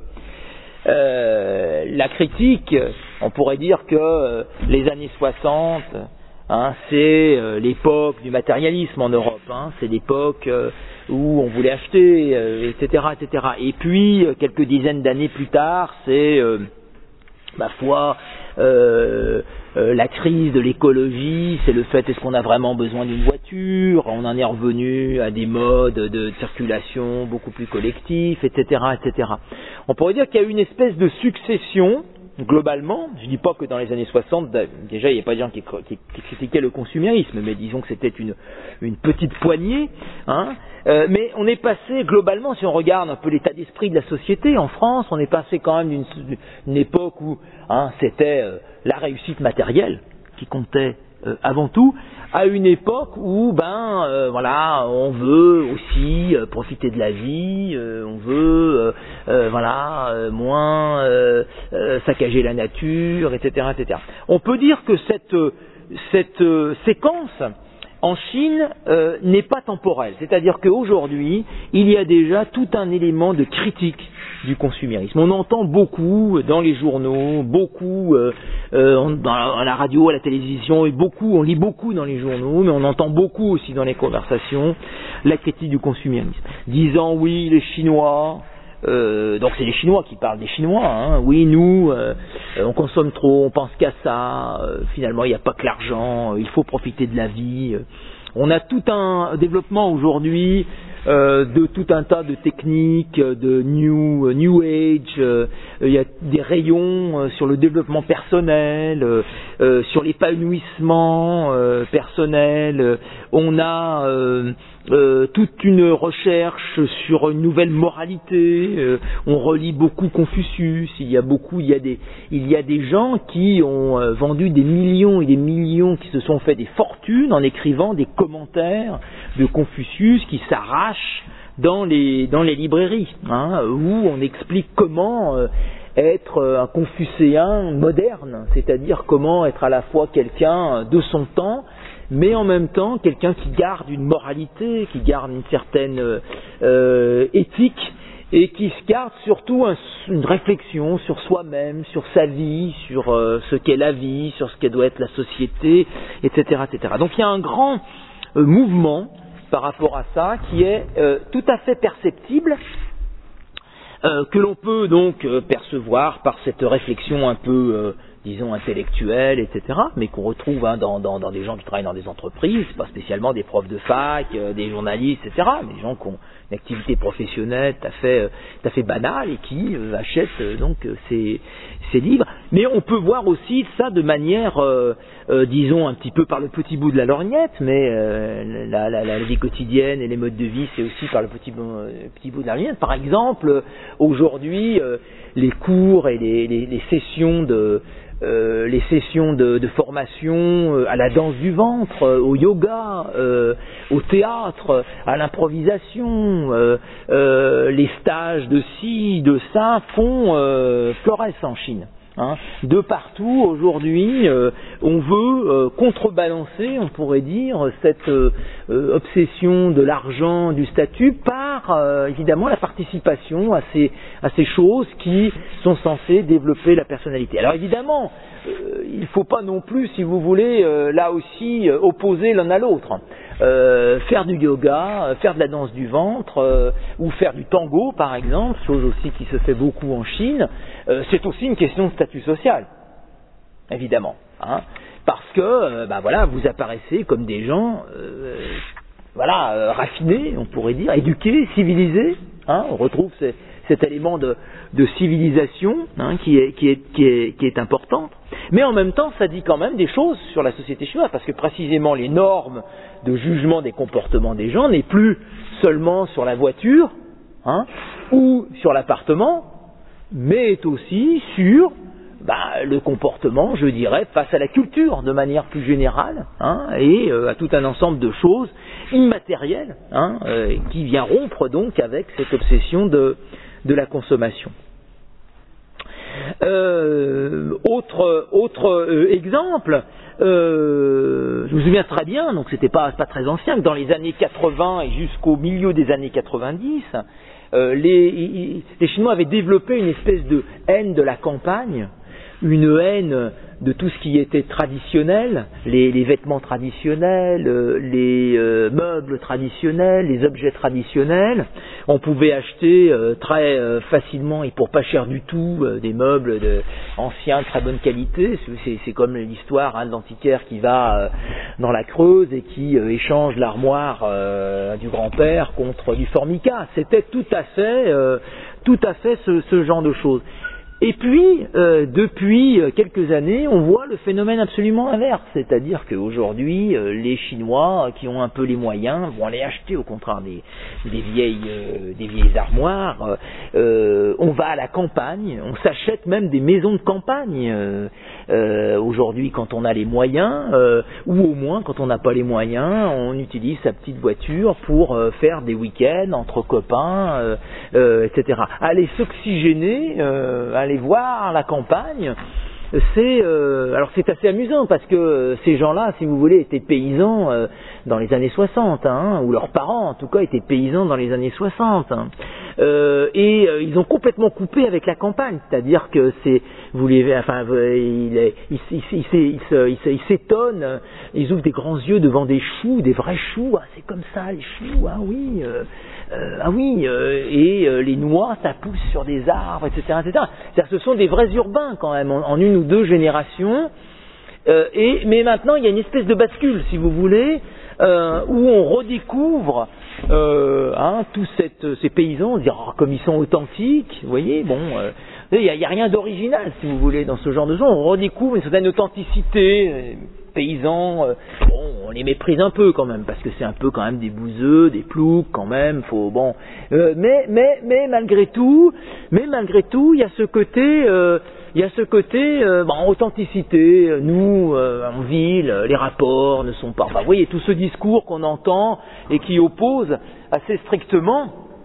la critique, on pourrait dire que les années 60, c'est l'époque du matérialisme en Europe, c'est l'époque où on voulait acheter, etc., etc. Et puis, quelques dizaines d'années plus tard, c'est, ma foi, la crise de l'écologie, c'est le fait, est-ce qu'on a vraiment besoin d'une voiture? On en est revenu à des modes de circulation beaucoup plus collectifs, etc., etc. On pourrait dire qu'il y a eu une espèce de succession, globalement. Je ne dis pas que dans les années 60, déjà il n'y a pas de gens qui critiquaient le consumérisme, mais disons que c'était une petite poignée, mais on est passé globalement, si on regarde un peu l'état d'esprit de la société en France, on est passé quand même d'une époque où c'était la réussite matérielle qui comptait avant tout, à une époque où voilà, on veut aussi profiter de la vie, on veut moins saccager la nature, etc., etc. On peut dire que cette séquence en Chine n'est pas temporelle, c'est-à-dire qu'aujourd'hui il y a déjà tout un élément de critique du consumérisme. On entend beaucoup dans les journaux, beaucoup dans la radio, à la télévision, et beaucoup, on lit beaucoup dans les journaux, mais on entend beaucoup aussi dans les conversations la critique du consumérisme, disant oui les Chinois, donc c'est les Chinois qui parlent des Chinois, oui nous on consomme trop, on pense qu'à ça, finalement il n'y a pas que l'argent, il faut profiter de la vie. On a tout un développement aujourd'hui de tout un tas de techniques, de New Age, il y a des rayons sur le développement personnel, sur l'épanouissement personnel, on a toute une recherche sur une nouvelle moralité, on relit beaucoup Confucius, il y a des gens qui ont vendu des millions et des millions, qui se sont fait des fortunes en écrivant des commentaires de Confucius qui s'arrachent dans les librairies, où on explique comment être un confucéen moderne, c'est-à-dire comment être à la fois quelqu'un de son temps, mais en même temps quelqu'un qui garde une moralité, qui garde une certaine éthique, et qui se garde surtout une réflexion sur soi-même, sur sa vie, sur ce qu'est la vie, sur ce qu'elle doit être la société, etc., etc. Donc il y a un grand mouvement par rapport à ça qui est tout à fait perceptible, que l'on peut donc percevoir par cette réflexion un peu disons intellectuelle, etc., mais qu'on retrouve dans des gens qui travaillent dans des entreprises, pas spécialement des profs de fac, des journalistes, etc., mais des gens qui ont une activité professionnelle tout à fait banale et qui achètent donc ces livres. Mais on peut voir aussi ça de manière, disons un petit peu par le petit bout de la lorgnette, mais la vie quotidienne et les modes de vie, c'est aussi par le petit bout de la lorgnette. Par exemple, aujourd'hui, les cours et les sessions de formation à la danse du ventre, au yoga, au théâtre, à l'improvisation, les stages de ci, de ça font florès en Chine. Hein. De partout, aujourd'hui, on veut contrebalancer, on pourrait dire, cette obsession de l'argent, du statut, par évidemment la participation à ces choses qui sont censées développer la personnalité. Alors évidemment, il ne faut pas non plus, si vous voulez, là aussi, opposer l'un à l'autre. Faire du yoga, faire de la danse du ventre, ou faire du tango par exemple, chose aussi qui se fait beaucoup en Chine, c'est aussi une question de statut social, évidemment, hein, parce que voilà, vous apparaissez comme des gens raffinés, on pourrait dire, éduqués, civilisés, hein, on retrouve cet élément de civilisation, hein, qui est importante, mais en même temps ça dit quand même des choses sur la société chinoise, parce que précisément les normes de jugement des comportements des gens n'est plus seulement sur la voiture, hein, ou sur l'appartement, mais est aussi sur le comportement, je dirais, face à la culture de manière plus générale, hein, et à tout un ensemble de choses immatérielles, hein, qui vient rompre donc avec cette obsession de la consommation. Autre exemple, je me souviens très bien, donc c'était pas très ancien, que dans les années 80 et jusqu'au milieu des années 90, les Chinois avaient développé une espèce de haine de la campagne, une haine de tout ce qui était traditionnel, les vêtements traditionnels, les meubles traditionnels, les objets traditionnels. On pouvait acheter très facilement et pour pas cher du tout des meubles anciens de très bonne qualité. C'est comme l'histoire, hein, de l'antiquaire qui va dans la Creuse et qui échange l'armoire du grand-père contre du formica. C'était tout à fait ce genre de choses. Et puis, depuis quelques années, on voit le phénomène absolument inverse, c'est-à-dire qu'aujourd'hui, les Chinois qui ont un peu les moyens vont aller acheter au contraire des vieilles armoires. On va à la campagne, on s'achète même des maisons de campagne aujourd'hui quand on a les moyens, ou au moins quand on n'a pas les moyens, on utilise sa petite voiture pour faire des week-ends entre copains, etc. Aller s'oxygéner, aller voir la campagne, alors c'est assez amusant parce que ces gens-là, si vous voulez, étaient paysans dans les années 60, hein, ou leurs parents en tout cas étaient paysans dans les années 60, hein. Et ils ont complètement coupé avec la campagne, c'est-à-dire que ils s'étonnent, ils ouvrent des grands yeux devant des choux, des vrais choux, ah, c'est comme ça les choux, ah oui. Et les noix, ça pousse sur des arbres, etc., etc. C'est-à-dire que ce sont des vrais urbains quand même, en une ou deux générations. Mais maintenant, il y a une espèce de bascule, si vous voulez, où on redécouvre tous ces paysans, on dit comme ils sont authentiques, vous voyez, bon. Il n'y a rien d'original, si vous voulez, dans ce genre de choses. On redécouvre une certaine authenticité. Paysans, on les méprise un peu quand même, parce que c'est un peu quand même des bouseux, des ploucs quand même. Mais malgré tout, il y a ce côté, authenticité. Nous, en ville, les rapports ne sont pas. Vous voyez, tout ce discours qu'on entend et qui oppose assez strictement.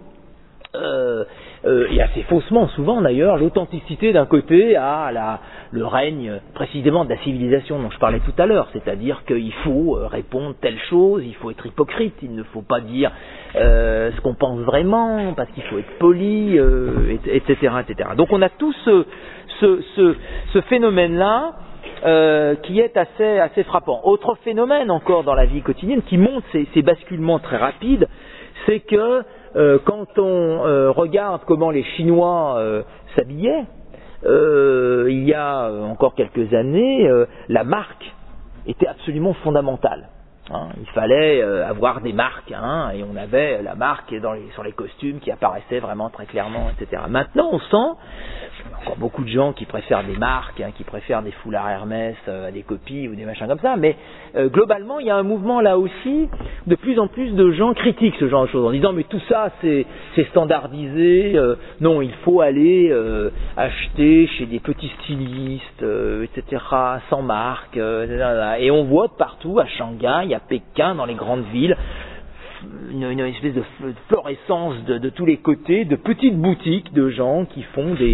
Et assez faussement souvent d'ailleurs, l'authenticité d'un côté à le règne précisément de la civilisation dont je parlais tout à l'heure, c'est-à-dire qu'il faut répondre telle chose, il faut être hypocrite, il ne faut pas dire ce qu'on pense vraiment, parce qu'il faut être poli, etc., etc. Donc on a tout ce phénomène-là qui est assez frappant. Autre phénomène encore dans la vie quotidienne qui montre ces basculements très rapides, c'est que quand on regarde comment les Chinois s'habillaient, il y a encore quelques années, la marque était absolument fondamentale. Hein, il fallait avoir des marques, hein, et on avait la marque sur les costumes qui apparaissait vraiment très clairement, etc. Maintenant, on sent encore beaucoup de gens qui préfèrent des marques, hein, qui préfèrent des foulards Hermès à des copies ou des machins comme ça, mais globalement, il y a un mouvement là aussi, de plus en plus de gens critiquent ce genre de choses, en disant mais tout ça c'est standardisé, non, il faut aller acheter chez des petits stylistes, etc., sans marque, et on voit partout, à Shanghai, à Pékin, dans les grandes villes, une espèce de florescence de tous les côtés, de petites boutiques de gens qui font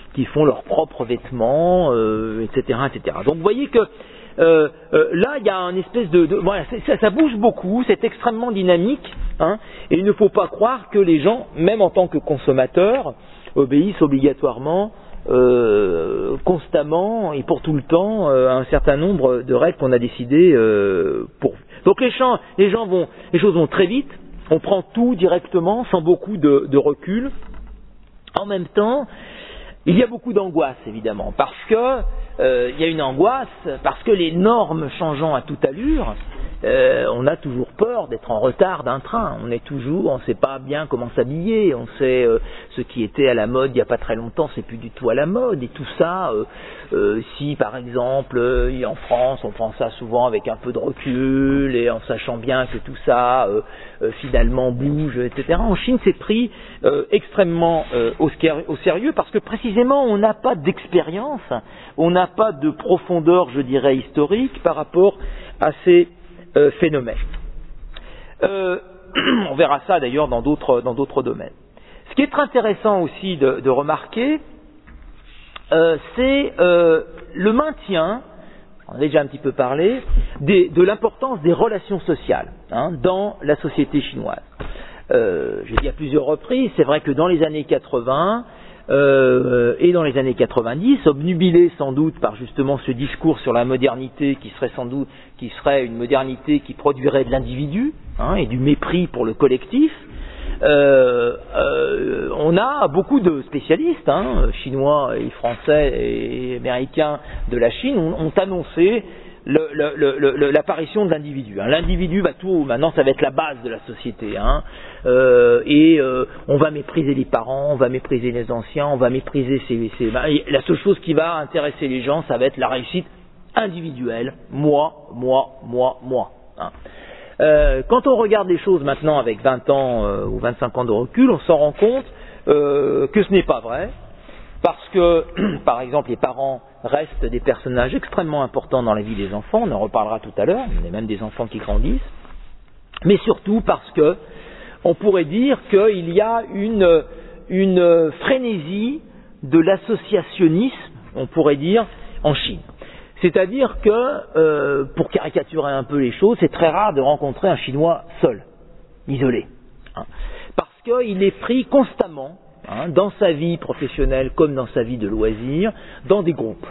qui font leurs propres vêtements, etc., etc. Donc vous voyez que là, il y a une espèce voilà, ça bouge beaucoup, c'est extrêmement dynamique, hein, et il ne faut pas croire que les gens, même en tant que consommateurs, obéissent obligatoirement, constamment et pour tout le temps à un certain nombre de règles qu'on a décidées pour. Donc les choses vont très vite, on prend tout directement, sans beaucoup de recul. En même temps, il y a beaucoup d'angoisse, évidemment, parce que il y a une angoisse, parce que les normes changeant à toute allure, on a toujours peur d'être en retard d'un train. On ne sait pas bien comment s'habiller. On sait ce qui était à la mode il n'y a pas très longtemps, c'est plus du tout à la mode. Et tout ça, si par exemple en France, on prend ça souvent avec un peu de recul et en sachant bien que tout ça finalement bouge, etc. En Chine, c'est pris extrêmement au sérieux parce que précisément, on n'a pas d'expérience, on n'a pas de profondeur, je dirais, historique par rapport à ces phénomène. On verra ça d'ailleurs dans d'autres domaines. Ce qui est très intéressant aussi de remarquer, c'est le maintien, on en a déjà un petit peu parlé, de l'importance des relations sociales dans la société chinoise. J'ai dit à plusieurs reprises, c'est vrai que dans les années 80 et dans les années 90, obnubilé sans doute par justement ce discours sur la modernité qui serait une modernité qui produirait de l'individu et du mépris pour le collectif, on a beaucoup de spécialistes, chinois et français et américains de la Chine, ont annoncé l'apparition de l'individu. L'individu va tout, maintenant ça va être la base de la société. On va mépriser les parents, on va mépriser les anciens, on va mépriser la seule chose qui va intéresser les gens, ça va être la réussite individuelle. Moi. Quand on regarde les choses maintenant avec 20 ans ou 25 ans de recul, on s'en rend compte que ce n'est pas vrai. Parce que, par exemple, les parents restent des personnages extrêmement importants dans la vie des enfants, on en reparlera tout à l'heure, il y a même des enfants qui grandissent, mais surtout parce que on pourrait dire qu'il y a une frénésie de l'associationnisme, on pourrait dire, en Chine. C'est-à-dire que, pour caricaturer un peu les choses, c'est très rare de rencontrer un Chinois seul, isolé. Parce qu'il est pris constamment, dans sa vie professionnelle comme dans sa vie de loisir, dans des groupes.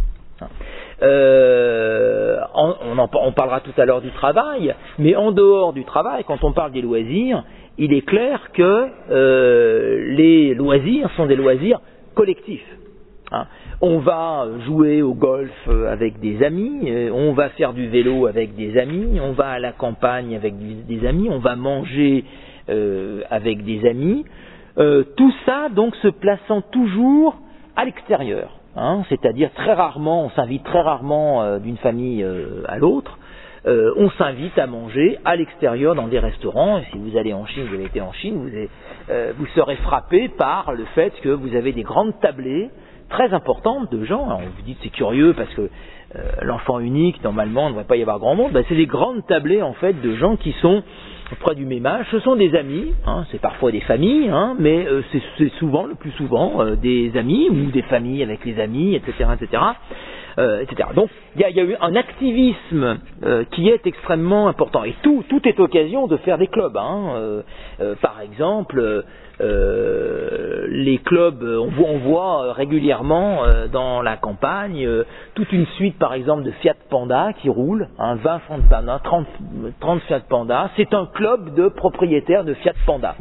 On parlera tout à l'heure du travail, mais en dehors du travail, quand on parle des loisirs, il est clair que les loisirs sont des loisirs collectifs. On va jouer au golf avec des amis, on va faire du vélo avec des amis, on va à la campagne avec des amis, on va manger avec des amis. Tout ça donc se plaçant toujours à l'extérieur, c'est-à-dire très rarement, on s'invite très rarement d'une famille à l'autre, on s'invite à manger à l'extérieur dans des restaurants. Et si vous allez en Chine, vous avez été en Chine, vous serez frappé par le fait que vous avez des grandes tablées très importantes de gens. Alors vous dites c'est curieux parce que l'enfant unique, normalement, il ne devrait pas y avoir grand monde. C'est des grandes tablées en fait de gens qui sont près du même âge. Ce sont des amis, c'est parfois des familles, mais c'est souvent, le plus souvent, des amis ou des familles avec les amis, etc., etc., etc. Donc il y a eu un activisme qui est extrêmement important. Et tout est occasion de faire des clubs. Par exemple, les clubs, on voit régulièrement dans la campagne toute une suite, par exemple, de Fiat Panda qui roule, 20 Fiat Panda, 30 Fiat Panda. C'est un club de propriétaires de Fiat Panda.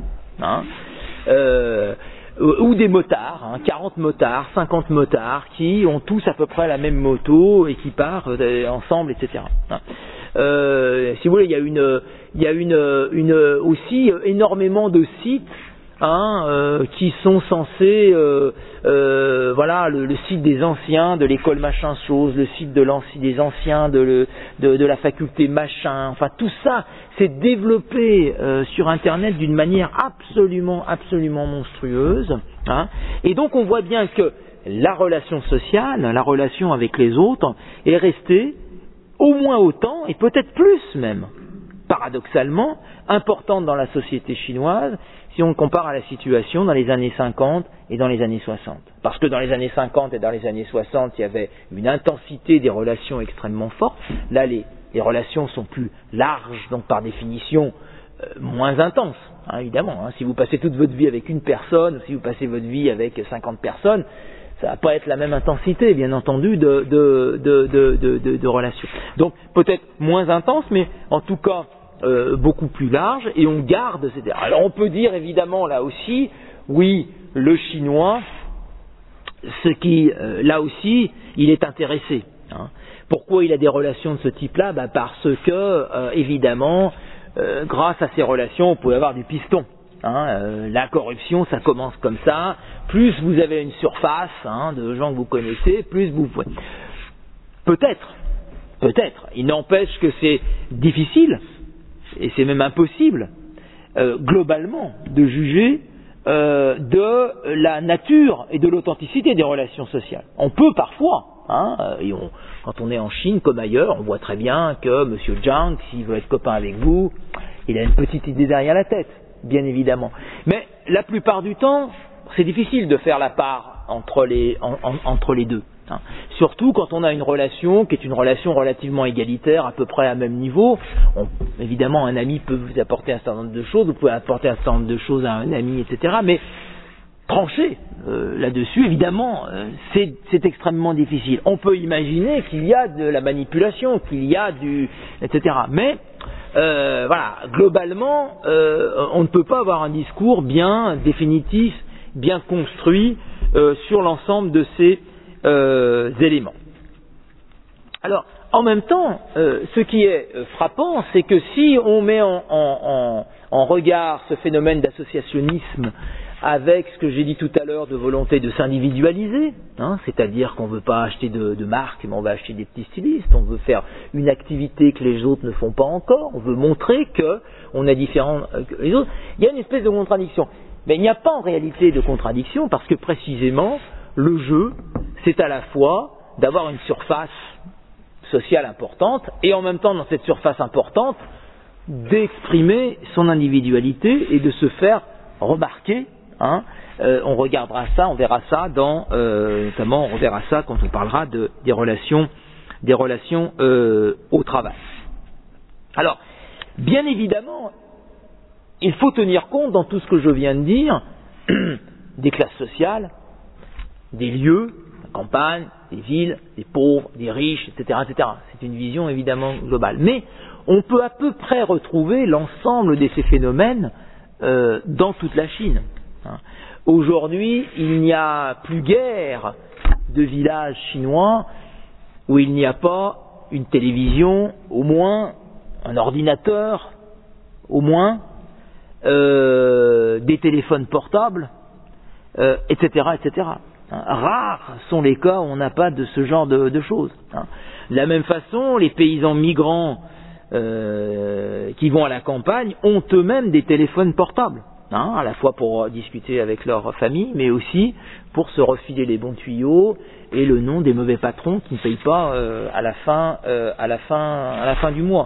Ou des motards, 40 motards, 50 motards qui ont tous à peu près la même moto et qui partent ensemble, etc. Si vous voulez, il y a aussi énormément de sites qui sont censés, le site des anciens, de l'école machin chose, le site des anciens, de la faculté machin, enfin tout ça s'est développé sur Internet d'une manière absolument monstrueuse. Et donc on voit bien que la relation sociale, la relation avec les autres, est restée au moins autant, et peut-être plus même, paradoxalement, importante dans la société chinoise si on compare à la situation dans les années 50 et dans les années 60. Parce que dans les années 50 et dans les années 60, il y avait une intensité des relations extrêmement forte. Là, les relations sont plus larges, donc par définition, moins intenses, hein, évidemment. Hein. Si vous passez toute votre vie avec une personne, si vous passez votre vie avec 50 personnes, ça va pas être la même intensité, bien entendu, de relations. Donc, peut-être moins intense, mais en tout cas, beaucoup plus large, et on garde ces... Alors, on peut dire, évidemment, là aussi, oui, le chinois, ce qui, là aussi, il est intéressé. Hein. Pourquoi il a des relations de ce type-là? Parce que, évidemment, grâce à ces relations, on peut avoir du piston. Hein, la corruption, ça commence comme ça. Plus vous avez une surface de gens que vous connaissez, plus vous pouvez. Peut-être. Il n'empêche que c'est difficile, et c'est même impossible, globalement, de juger de la nature et de l'authenticité des relations sociales. On peut parfois, quand on est en Chine comme ailleurs, on voit très bien que M. Zhang, s'il veut être copain avec vous, il a une petite idée derrière la tête. Bien évidemment. Mais la plupart du temps, c'est difficile de faire la part entre les deux. Hein. Surtout quand on a une relation qui est une relation relativement égalitaire, à peu près à même niveau. Évidemment, un ami peut vous apporter un certain nombre de choses, vous pouvez apporter un certain nombre de choses à un ami, etc. Mais trancher là-dessus, évidemment, c'est extrêmement difficile. On peut imaginer qu'il y a de la manipulation, qu'il y a etc. Mais voilà, globalement, on ne peut pas avoir un discours bien définitif, bien construit sur l'ensemble de ces éléments. Alors, en même temps, ce qui est frappant, c'est que si on met en regard ce phénomène d'associationnisme avec ce que j'ai dit tout à l'heure de volonté de s'individualiser, c'est-à-dire qu'on ne veut pas acheter de marque, mais on va acheter des petits stylistes, on veut faire une activité que les autres ne font pas encore, on veut montrer qu'on est différent que les autres, il y a une espèce de contradiction. Mais il n'y a pas en réalité de contradiction, parce que précisément, le jeu, c'est à la fois d'avoir une surface sociale importante, et en même temps, dans cette surface importante, d'exprimer son individualité et de se faire remarquer. On regardera ça, on verra ça notamment on verra ça quand on parlera des relations au travail. Alors, bien évidemment, il faut tenir compte dans tout ce que je viens de dire des classes sociales, des lieux, la campagne, des villes, des pauvres, des riches, etc., etc. C'est une vision évidemment globale. Mais on peut à peu près retrouver l'ensemble de ces phénomènes dans toute la Chine. Aujourd'hui, il n'y a plus guère de villages chinois où il n'y a pas une télévision, au moins un ordinateur, au moins des téléphones portables, etc., etc. Rares sont les cas où on n'a pas de ce genre de choses. De la même façon, les paysans migrants qui vont à la campagne ont eux-mêmes des téléphones portables. À la fois pour discuter avec leur famille, mais aussi pour se refiler les bons tuyaux et le nom des mauvais patrons qui ne payent pas à la fin du mois.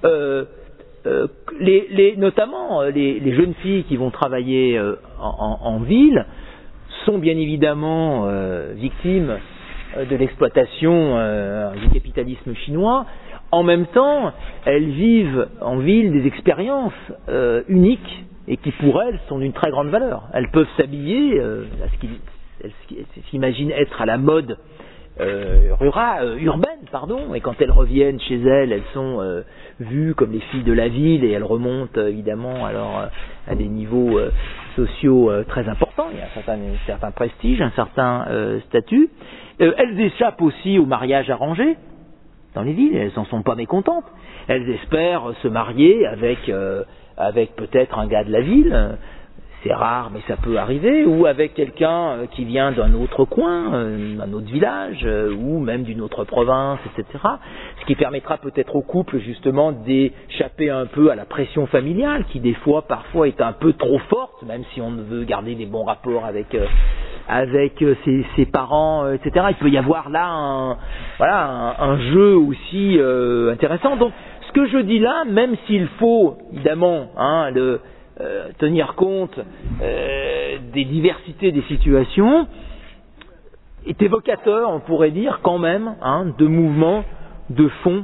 Notamment les jeunes filles qui vont travailler en ville sont bien évidemment victimes de l'exploitation du capitalisme chinois. En même temps, elles vivent en ville des expériences uniques et qui pour elles sont d'une très grande valeur. Elles peuvent s'habiller, elles s'imaginent être à la mode urbaine, et quand elles reviennent chez elles, elles sont vues comme les filles de la ville et elles remontent évidemment alors à des niveaux sociaux très importants. Il y a un certain prestige, un certain statut. Elles échappent aussi au mariage arrangé dans les villes, elles n'en sont pas mécontentes. Elles espèrent se marier avec peut-être un gars de la ville, c'est rare mais ça peut arriver, ou avec quelqu'un qui vient d'un autre coin, d'un autre village, ou même d'une autre province, etc. Ce qui permettra peut-être au couple justement d'échapper un peu à la pression familiale qui des fois, parfois est un peu trop forte, même si on veut garder des bons rapports avec ses parents, etc. Il peut y avoir là un jeu aussi intéressant. Donc ce que je dis là, même s'il faut évidemment tenir compte des diversités des situations, est évocateur, on pourrait dire quand même, de mouvements de fond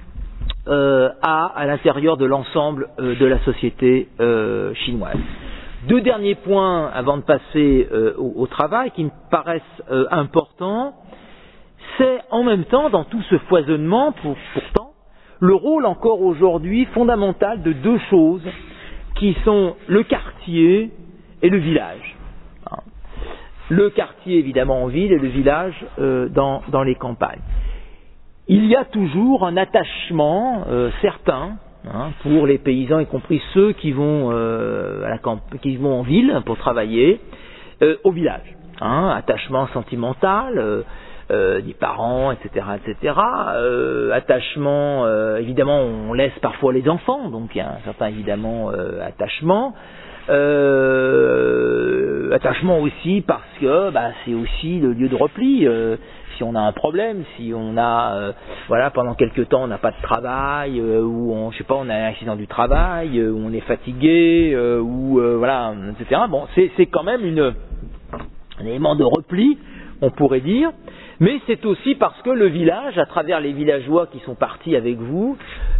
à l'intérieur de l'ensemble de la société chinoise. Deux derniers points avant de passer au travail qui me paraissent importants. C'est en même temps, dans tout ce foisonnement, pourtant, le rôle encore aujourd'hui fondamental de deux choses qui sont le quartier et le village. Le quartier évidemment en ville et le village dans les campagnes. Il y a toujours un attachement certain pour les paysans, y compris ceux qui vont qui vont en ville pour travailler, au village. Attachement sentimental des parents, etc., etc. Attachement, évidemment, on laisse parfois les enfants, donc il y a un certain évidemment attachement. Attachement aussi parce que c'est aussi le lieu de repli. Si on a un problème, si on a pendant quelque temps on n'a pas de travail, ou on a un accident du travail, ou on est fatigué, etc. Bon, c'est quand même un élément de repli, on pourrait dire. Mais c'est aussi parce que le village, à travers les villageois qui sont partis avec vous,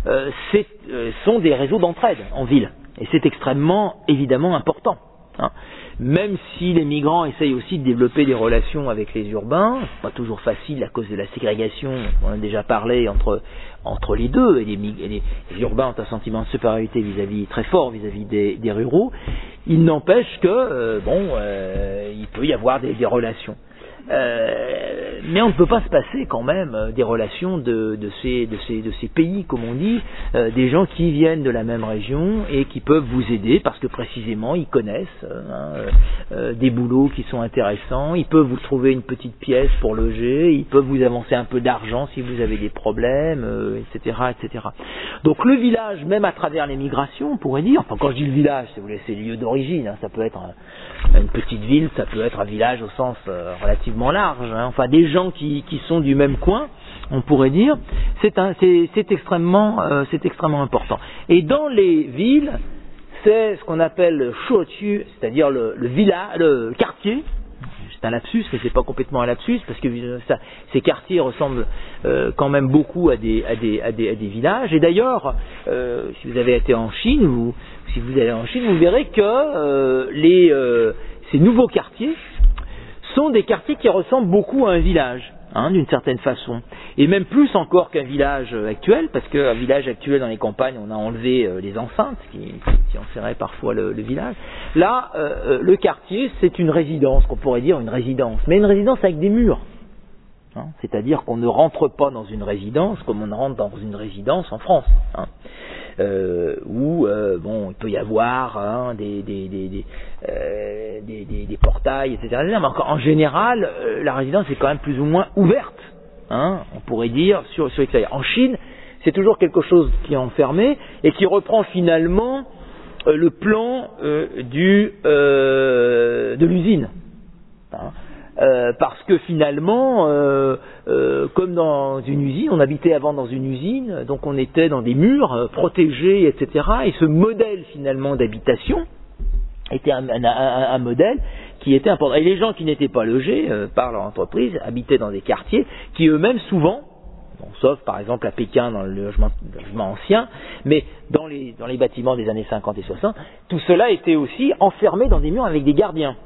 sont des réseaux d'entraide en ville. Et c'est extrêmement, évidemment, important. Même si les migrants essayent aussi de développer des relations avec les urbains, c'est pas toujours facile à cause de la ségrégation, on en a déjà parlé entre les deux, et les urbains ont un sentiment de supériorité très fort vis-à-vis des ruraux. Il n'empêche que, il peut y avoir des relations. Mais on ne peut pas se passer quand même des relations de ces pays, comme on dit, des gens qui viennent de la même région et qui peuvent vous aider parce que précisément ils connaissent des boulots qui sont intéressants, ils peuvent vous trouver une petite pièce pour loger, ils peuvent vous avancer un peu d'argent si vous avez des problèmes, etc., etc. Donc le village, même à travers les migrations, on pourrait dire, enfin quand je dis le village, c'est le lieu d'origine, ça peut être une petite ville, ça peut être un village au sens relativement large, enfin des gens qui sont du même coin, on pourrait dire, c'est extrêmement important. Et dans les villes, c'est ce qu'on appelle le shuoqu, c'est-à-dire le quartier. C'est un lapsus, mais c'est pas complètement un lapsus parce que ces quartiers ressemblent quand même beaucoup à des villages. Et d'ailleurs, si vous avez été en Chine ou si vous allez en Chine, vous verrez que ces nouveaux quartiers sont des quartiers qui ressemblent beaucoup à un village, d'une certaine façon. Et même plus encore qu'un village actuel, parce qu'un village actuel dans les campagnes, on a enlevé les enceintes qui enserraient parfois le village. Là, le quartier, c'est une résidence, qu'on pourrait dire une résidence, mais une résidence avec des murs. C'est-à-dire qu'on ne rentre pas dans une résidence comme on rentre dans une résidence en France. Où il peut y avoir des portails, etc. Mais en général, la résidence est quand même plus ou moins ouverte, on pourrait dire, sur l'extérieur. En Chine, c'est toujours quelque chose qui est enfermé et qui reprend finalement le plan de l'usine. Parce que finalement, comme dans une usine, on habitait avant dans une usine, donc on était dans des murs protégés, etc. Et ce modèle finalement d'habitation était un modèle qui était important. Et les gens qui n'étaient pas logés par leur entreprise habitaient dans des quartiers qui eux-mêmes souvent, sauf par exemple à Pékin dans le logement ancien, mais dans les bâtiments des années 50 et 60, tout cela était aussi enfermé dans des murs avec des gardiens.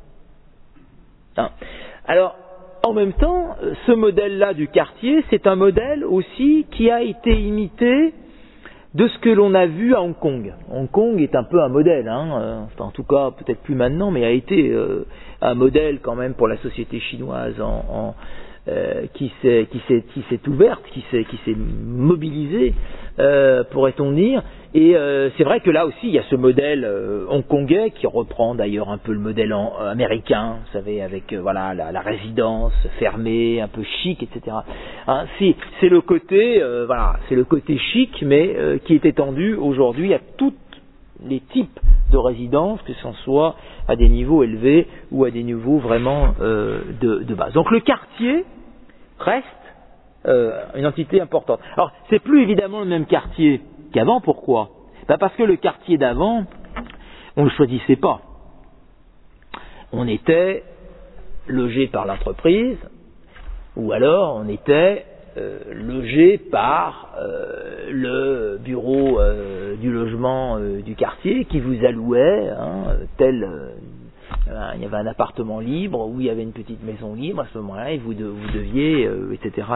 Alors, en même temps, ce modèle-là du quartier, c'est un modèle aussi qui a été imité de ce que l'on a vu à Hong Kong. Hong Kong est un peu un modèle, en tout cas peut-être plus maintenant, mais a été un modèle quand même pour la société chinoise qui s'est ouverte, qui s'est mobilisée, pourrait-on dire. Et c'est vrai que là aussi il y a ce modèle hongkongais qui reprend d'ailleurs un peu le modèle américain, vous savez, avec la résidence fermée, un peu chic, etc. C'est le côté c'est le côté chic, mais qui est étendu aujourd'hui à tous les types de résidences, que ce soit à des niveaux élevés ou à des niveaux vraiment de base. Donc le quartier reste une entité importante. Alors, c'est plus évidemment le même quartier qu'avant. Pourquoi? Parce que le quartier d'avant, on ne le choisissait pas. On était logé par l'entreprise, ou alors on était logé par le bureau du logement du quartier qui vous allouait il y avait un appartement libre ou il y avait une petite maison libre à ce moment-là et vous deviez etc.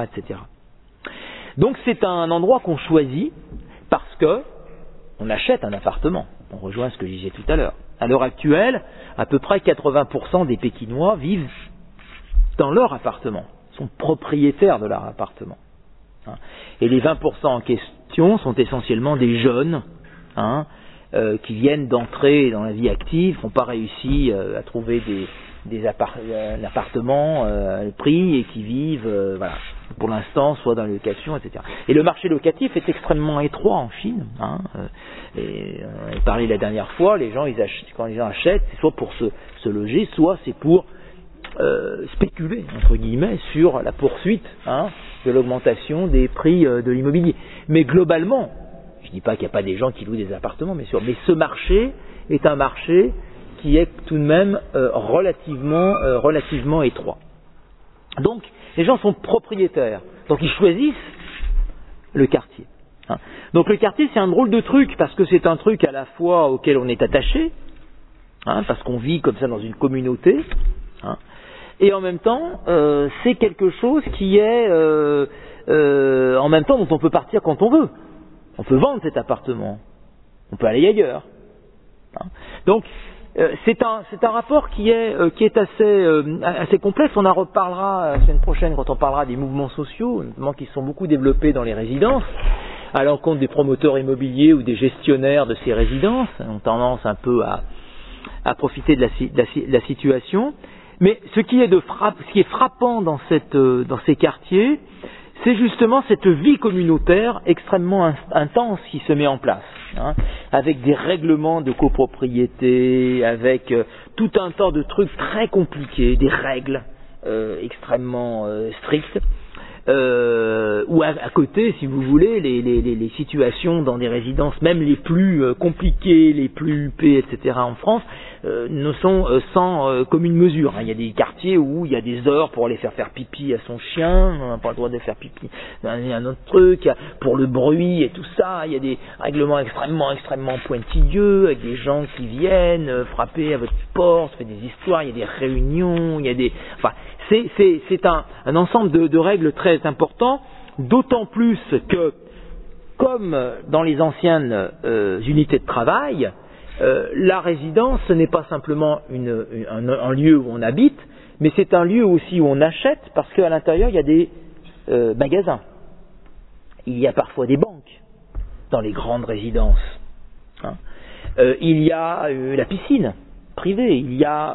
Donc c'est un endroit qu'on choisit parce que on achète un appartement. On rejoint ce que je disais tout à l'heure. À l'heure actuelle, à peu près 80% des Pékinois vivent dans leur appartement, sont propriétaires de leur appartement. Et les 20% en question sont essentiellement des jeunes qui viennent d'entrer dans la vie active, qui n'ont pas réussi à trouver un appartement à prix et qui vivent pour l'instant soit dans la location, etc. Et le marché locatif est extrêmement étroit en Chine. Et on a parlé la dernière fois, quand les gens achètent, c'est soit pour se loger, soit c'est pour spéculer, entre guillemets, sur la poursuite de l'augmentation des prix de l'immobilier. Mais globalement, je ne dis pas qu'il n'y a pas des gens qui louent des appartements, bien sûr, mais ce marché est un marché qui est tout de même relativement étroit. Donc, les gens sont propriétaires, donc ils choisissent le quartier. Donc le quartier, c'est un drôle de truc, parce que c'est un truc à la fois auquel on est attaché, parce qu'on vit comme ça dans une communauté, et en même temps, c'est quelque chose qui est, en même temps, dont on peut partir quand on veut. On peut vendre cet appartement, on peut aller ailleurs. Donc, c'est un rapport qui est assez complexe. On en reparlera la semaine prochaine quand on parlera des mouvements sociaux, notamment qui sont beaucoup développés dans les résidences, à l'encontre des promoteurs immobiliers ou des gestionnaires de ces résidences, ont tendance un peu à profiter de la situation. Mais ce qui est frappant dans ces quartiers, c'est justement cette vie communautaire extrêmement intense qui se met en place, avec des règlements de copropriété, avec tout un tas de trucs très compliqués, des règles extrêmement strictes, ou à côté, si vous voulez, les situations dans des résidences, même les plus compliquées, les plus huppées, etc. en France, ne sont sans commune mesure. Il y a des quartiers où il y a des heures pour aller faire pipi à son chien, on n'a pas le droit de faire pipi. Il y a un autre truc, pour le bruit et tout ça, il y a des règlements extrêmement pointilleux, avec des gens qui viennent frapper à votre porte, fait des histoires, il y a des réunions, il y a des... Enfin, c'est un ensemble de règles très importants, d'autant plus que, comme dans les anciennes unités de travail, la résidence, ce n'est pas simplement un lieu où on habite, mais c'est un lieu aussi où on achète, parce qu'à l'intérieur, il y a des magasins. Il y a parfois des banques dans les grandes résidences. Il y a la piscine privée, il y a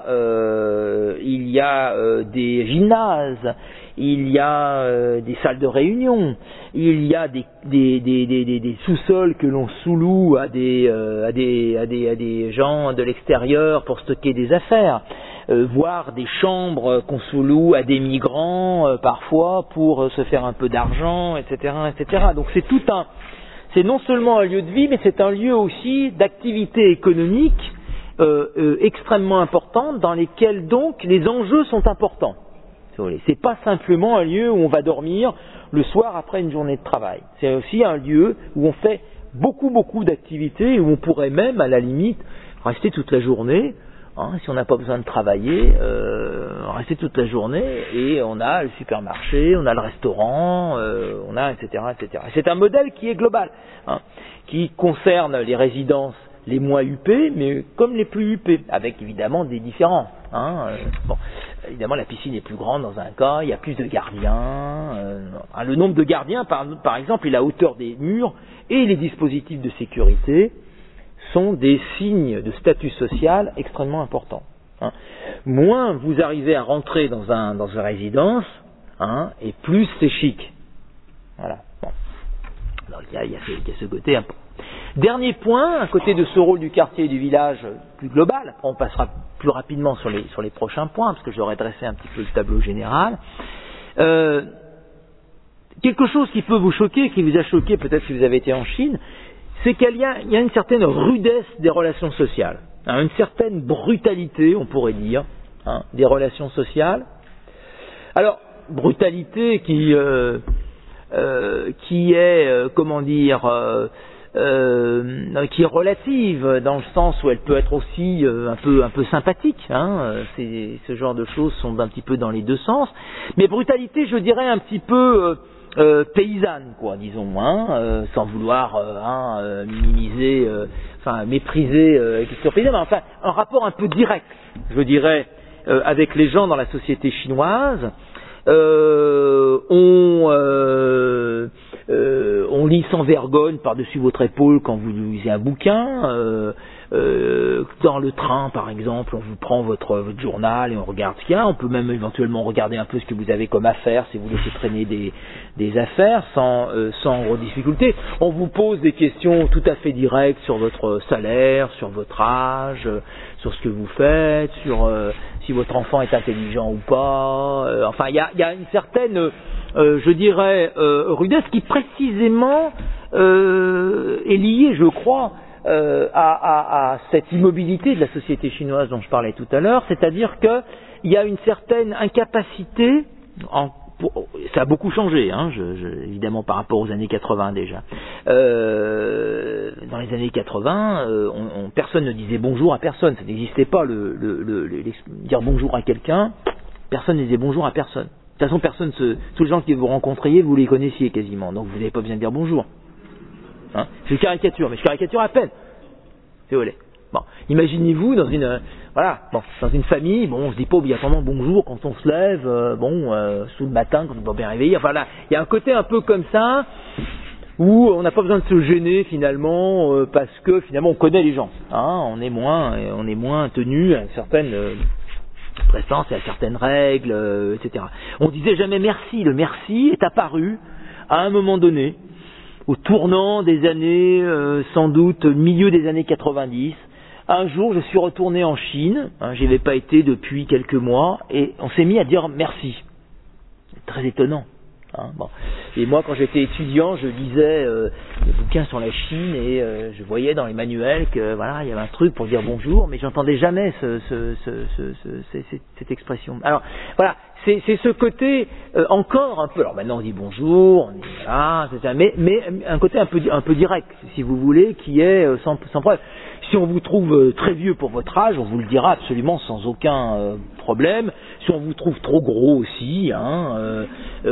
des gymnases, il y a des salles de réunion, il y a des sous-sols que l'on sous-loue à des gens de l'extérieur pour stocker des affaires, voire des chambres qu'on sous-loue à des migrants parfois pour se faire un peu d'argent, etc., etc. Donc c'est non seulement un lieu de vie, mais c'est un lieu aussi d'activité économique extrêmement importante, dans lesquelles donc les enjeux sont importants. C'est pas simplement un lieu où on va dormir le soir après une journée de travail. C'est aussi un lieu où on fait beaucoup d'activités, où on pourrait même, à la limite, rester toute la journée, si on n'a pas besoin de travailler, rester toute la journée, et on a le supermarché, on a le restaurant, on a etc., etc. C'est un modèle qui est global, qui concerne les résidences les moins huppées, mais comme les plus huppées, avec évidemment des différences. Évidemment, la piscine est plus grande dans un cas, il y a plus de gardiens. Le nombre de gardiens, par exemple, et la hauteur des murs et les dispositifs de sécurité sont des signes de statut social extrêmement importants. Moins vous arrivez à rentrer dans une résidence, et plus c'est chic. Voilà. Bon. Alors, il y a ce côté important. Dernier point, à côté de ce rôle du quartier et du village plus global, après on passera plus rapidement sur les prochains points, parce que j'aurais dressé un petit peu le tableau général. quelque chose qui peut vous choquer, qui vous a choqué peut-être si vous avez été en Chine, c'est qu'il y a une certaine rudesse des relations sociales, hein, une certaine brutalité, on pourrait dire, hein, des relations sociales. Alors, brutalité qui est, comment dire, qui est relative dans le sens où elle peut être aussi un peu sympathique, hein, ce genre de choses sont un petit peu dans les deux sens, mais brutalité, je dirais un petit peu paysanne, quoi, disons, hein, sans vouloir minimiser, mépriser la question paysanne, mais enfin un rapport un peu direct, je dirais, avec les gens dans la société chinoise. On lit sans vergogne par-dessus votre épaule quand vous lisez un bouquin. Dans le train, par exemple, on vous prend votre journal et on regarde ce qu'il y a. On peut même éventuellement regarder un peu ce que vous avez comme affaires si vous laissez traîner des affaires sans difficulté. On vous pose des questions tout à fait directes sur votre salaire, sur votre âge, sur ce que vous faites, sur si votre enfant est intelligent ou pas. Enfin, il y a une certaine, je dirais, rudesse qui précisément est liée, je crois, à cette immobilité de la société chinoise dont je parlais tout à l'heure, c'est-à-dire qu'il y a une certaine incapacité, ça a beaucoup changé, hein, évidemment par rapport aux années 80 déjà. Dans les années 80, personne ne disait bonjour à personne, ça n'existait pas dire bonjour à quelqu'un, personne ne disait bonjour à personne. De toute façon, tous les gens que vous rencontriez, vous les connaissiez quasiment, donc vous n'avez pas besoin de dire bonjour. Hein, je caricature, mais je caricature à peine. C'est vrai. Bon, imaginez-vous dans une famille, bon, on se dit pas obligatoirement bonjour quand on se lève, sous le matin quand on est pas bien réveillé. Enfin là, il y a un côté un peu comme ça où on n'a pas besoin de se gêner finalement parce que finalement on connaît les gens. Hein, on est moins tenu à une certaine prestance et à certaines règles, etc. On disait jamais merci. Le merci est apparu à un moment donné. Au tournant des années, sans doute, milieu des années 90, un jour je suis retourné en Chine, hein, j'y avais pas été depuis quelques mois, et on s'est mis à dire merci. C'est très étonnant. Hein, bon. Et moi, quand j'étais étudiant, je lisais des bouquins sur la Chine et je voyais dans les manuels que voilà, il y avait un truc pour dire bonjour, mais j'entendais jamais cette expression. Alors voilà. C'est ce côté encore un peu. Alors maintenant on dit bonjour, on dit voilà, mais un côté un peu direct, si vous voulez, qui est sans problème. Si on vous trouve très vieux pour votre âge, on vous le dira absolument sans aucun problème. Si on vous trouve trop gros aussi, hein,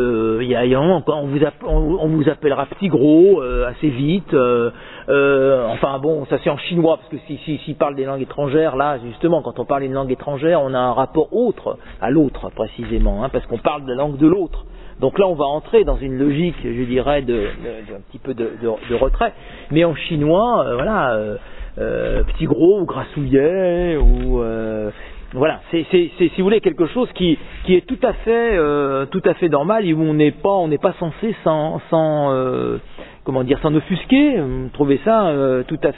on vous appellera petit gros assez vite. Enfin bon, ça c'est en chinois parce que s'il parle des langues étrangères, là justement, quand on parle d'une langue étrangère, on a un rapport autre à l'autre précisément, hein, parce qu'on parle de la langue de l'autre. Donc là, on va entrer dans une logique, je dirais, un petit peu de retrait. Mais en chinois, petit gros ou grassouillet ou voilà, c'est si vous voulez quelque chose qui est tout à fait normal et où on n'est pas censé sans offusquer, trouver ça tout à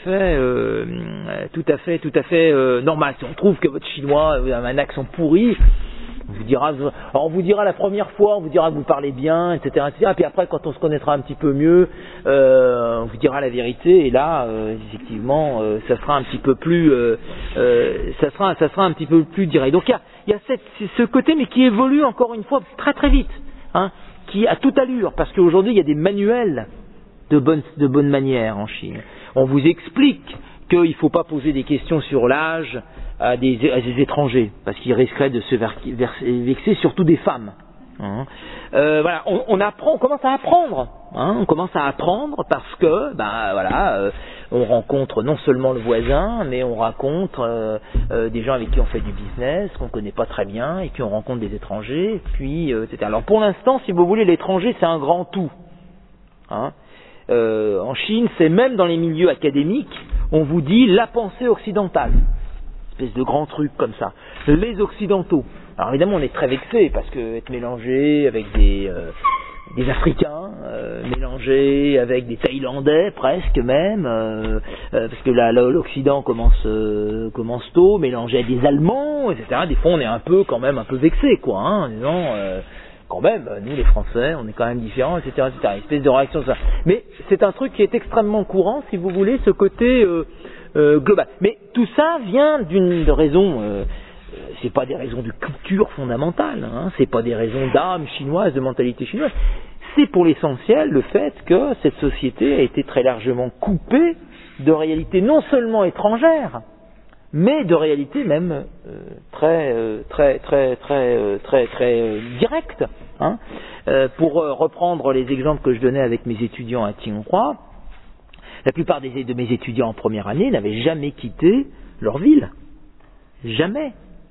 fait normal. Si on trouve que votre chinois a un accent pourri, on vous dira la première fois, on vous dira que vous parlez bien, etc., etc. Puis après, quand on se connaîtra un petit peu mieux, on vous dira la vérité. Et là, effectivement, ça sera un petit peu plus, ça sera un petit peu plus direct. Donc il y a ce côté, mais qui évolue encore une fois très très vite, hein, qui a toute allure, parce qu'aujourd'hui il y a des manuels de bonne manière en Chine. On vous explique qu'il ne faut pas poser des questions sur l'âge à des étrangers, parce qu'ils risqueraient de se vexer, surtout des femmes. Hein. Voilà, on commence à apprendre. Hein, on commence à apprendre parce que, on rencontre non seulement le voisin, mais on rencontre des gens avec qui on fait du business, qu'on connaît pas très bien, et puis on rencontre des étrangers, puis etc. Alors pour l'instant, si vous voulez, l'étranger c'est un grand tout. Hein. En Chine, c'est même dans les milieux académiques, on vous dit la pensée occidentale. Espèce de grand truc comme ça. Les occidentaux. Alors évidemment on est très vexé parce que être mélangé avec des Africains, mélangé avec des Thaïlandais presque même, parce que là l'Occident commence tôt, mélangé avec des Allemands, etc. Des fois on est quand même un peu vexé, quoi, hein, en disant quand même, nous les Français, on est quand même différents, etc., etc. Une espèce de réaction de ça. Mais c'est un truc qui est extrêmement courant, si vous voulez, ce côté global. Mais tout ça vient d'une raison, c'est pas des raisons de culture fondamentale, hein, c'est pas des raisons d'âme chinoise, de mentalité chinoise. C'est pour l'essentiel le fait que cette société a été très largement coupée de réalités non seulement étrangères, mais de réalités même très directes. Hein. Pour reprendre les exemples que je donnais avec mes étudiants à Tsinghua, la plupart de mes étudiants en première année n'avaient jamais quitté leur ville. Jamais.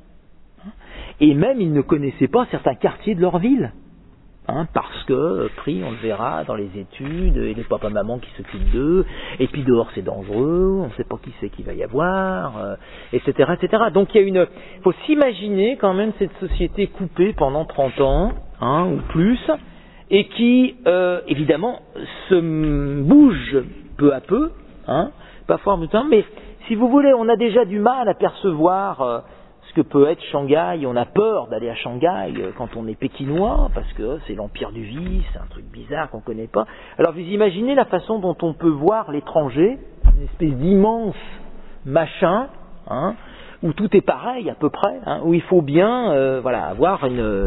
Et même ils ne connaissaient pas certains quartiers de leur ville. Hein, parce que, pris, on le verra dans les études, et les papas-mamans qui s'occupent d'eux, et puis dehors c'est dangereux, on ne sait pas qui c'est qu'il va y avoir, etc., etc. Donc il faut s'imaginer quand même cette société coupée pendant 30 ans, hein, ou plus, et qui, évidemment, se bouge peu à peu, hein, pas fort du temps, mais si vous voulez, on a déjà du mal à percevoir que peut être Shanghai. On a peur d'aller à Shanghai quand on est pékinois, parce que c'est l'empire du vice, c'est un truc bizarre qu'on ne connaît pas. Alors vous imaginez la façon dont on peut voir l'étranger, une espèce d'immense machin, hein, où tout est pareil à peu près, hein, où il faut bien avoir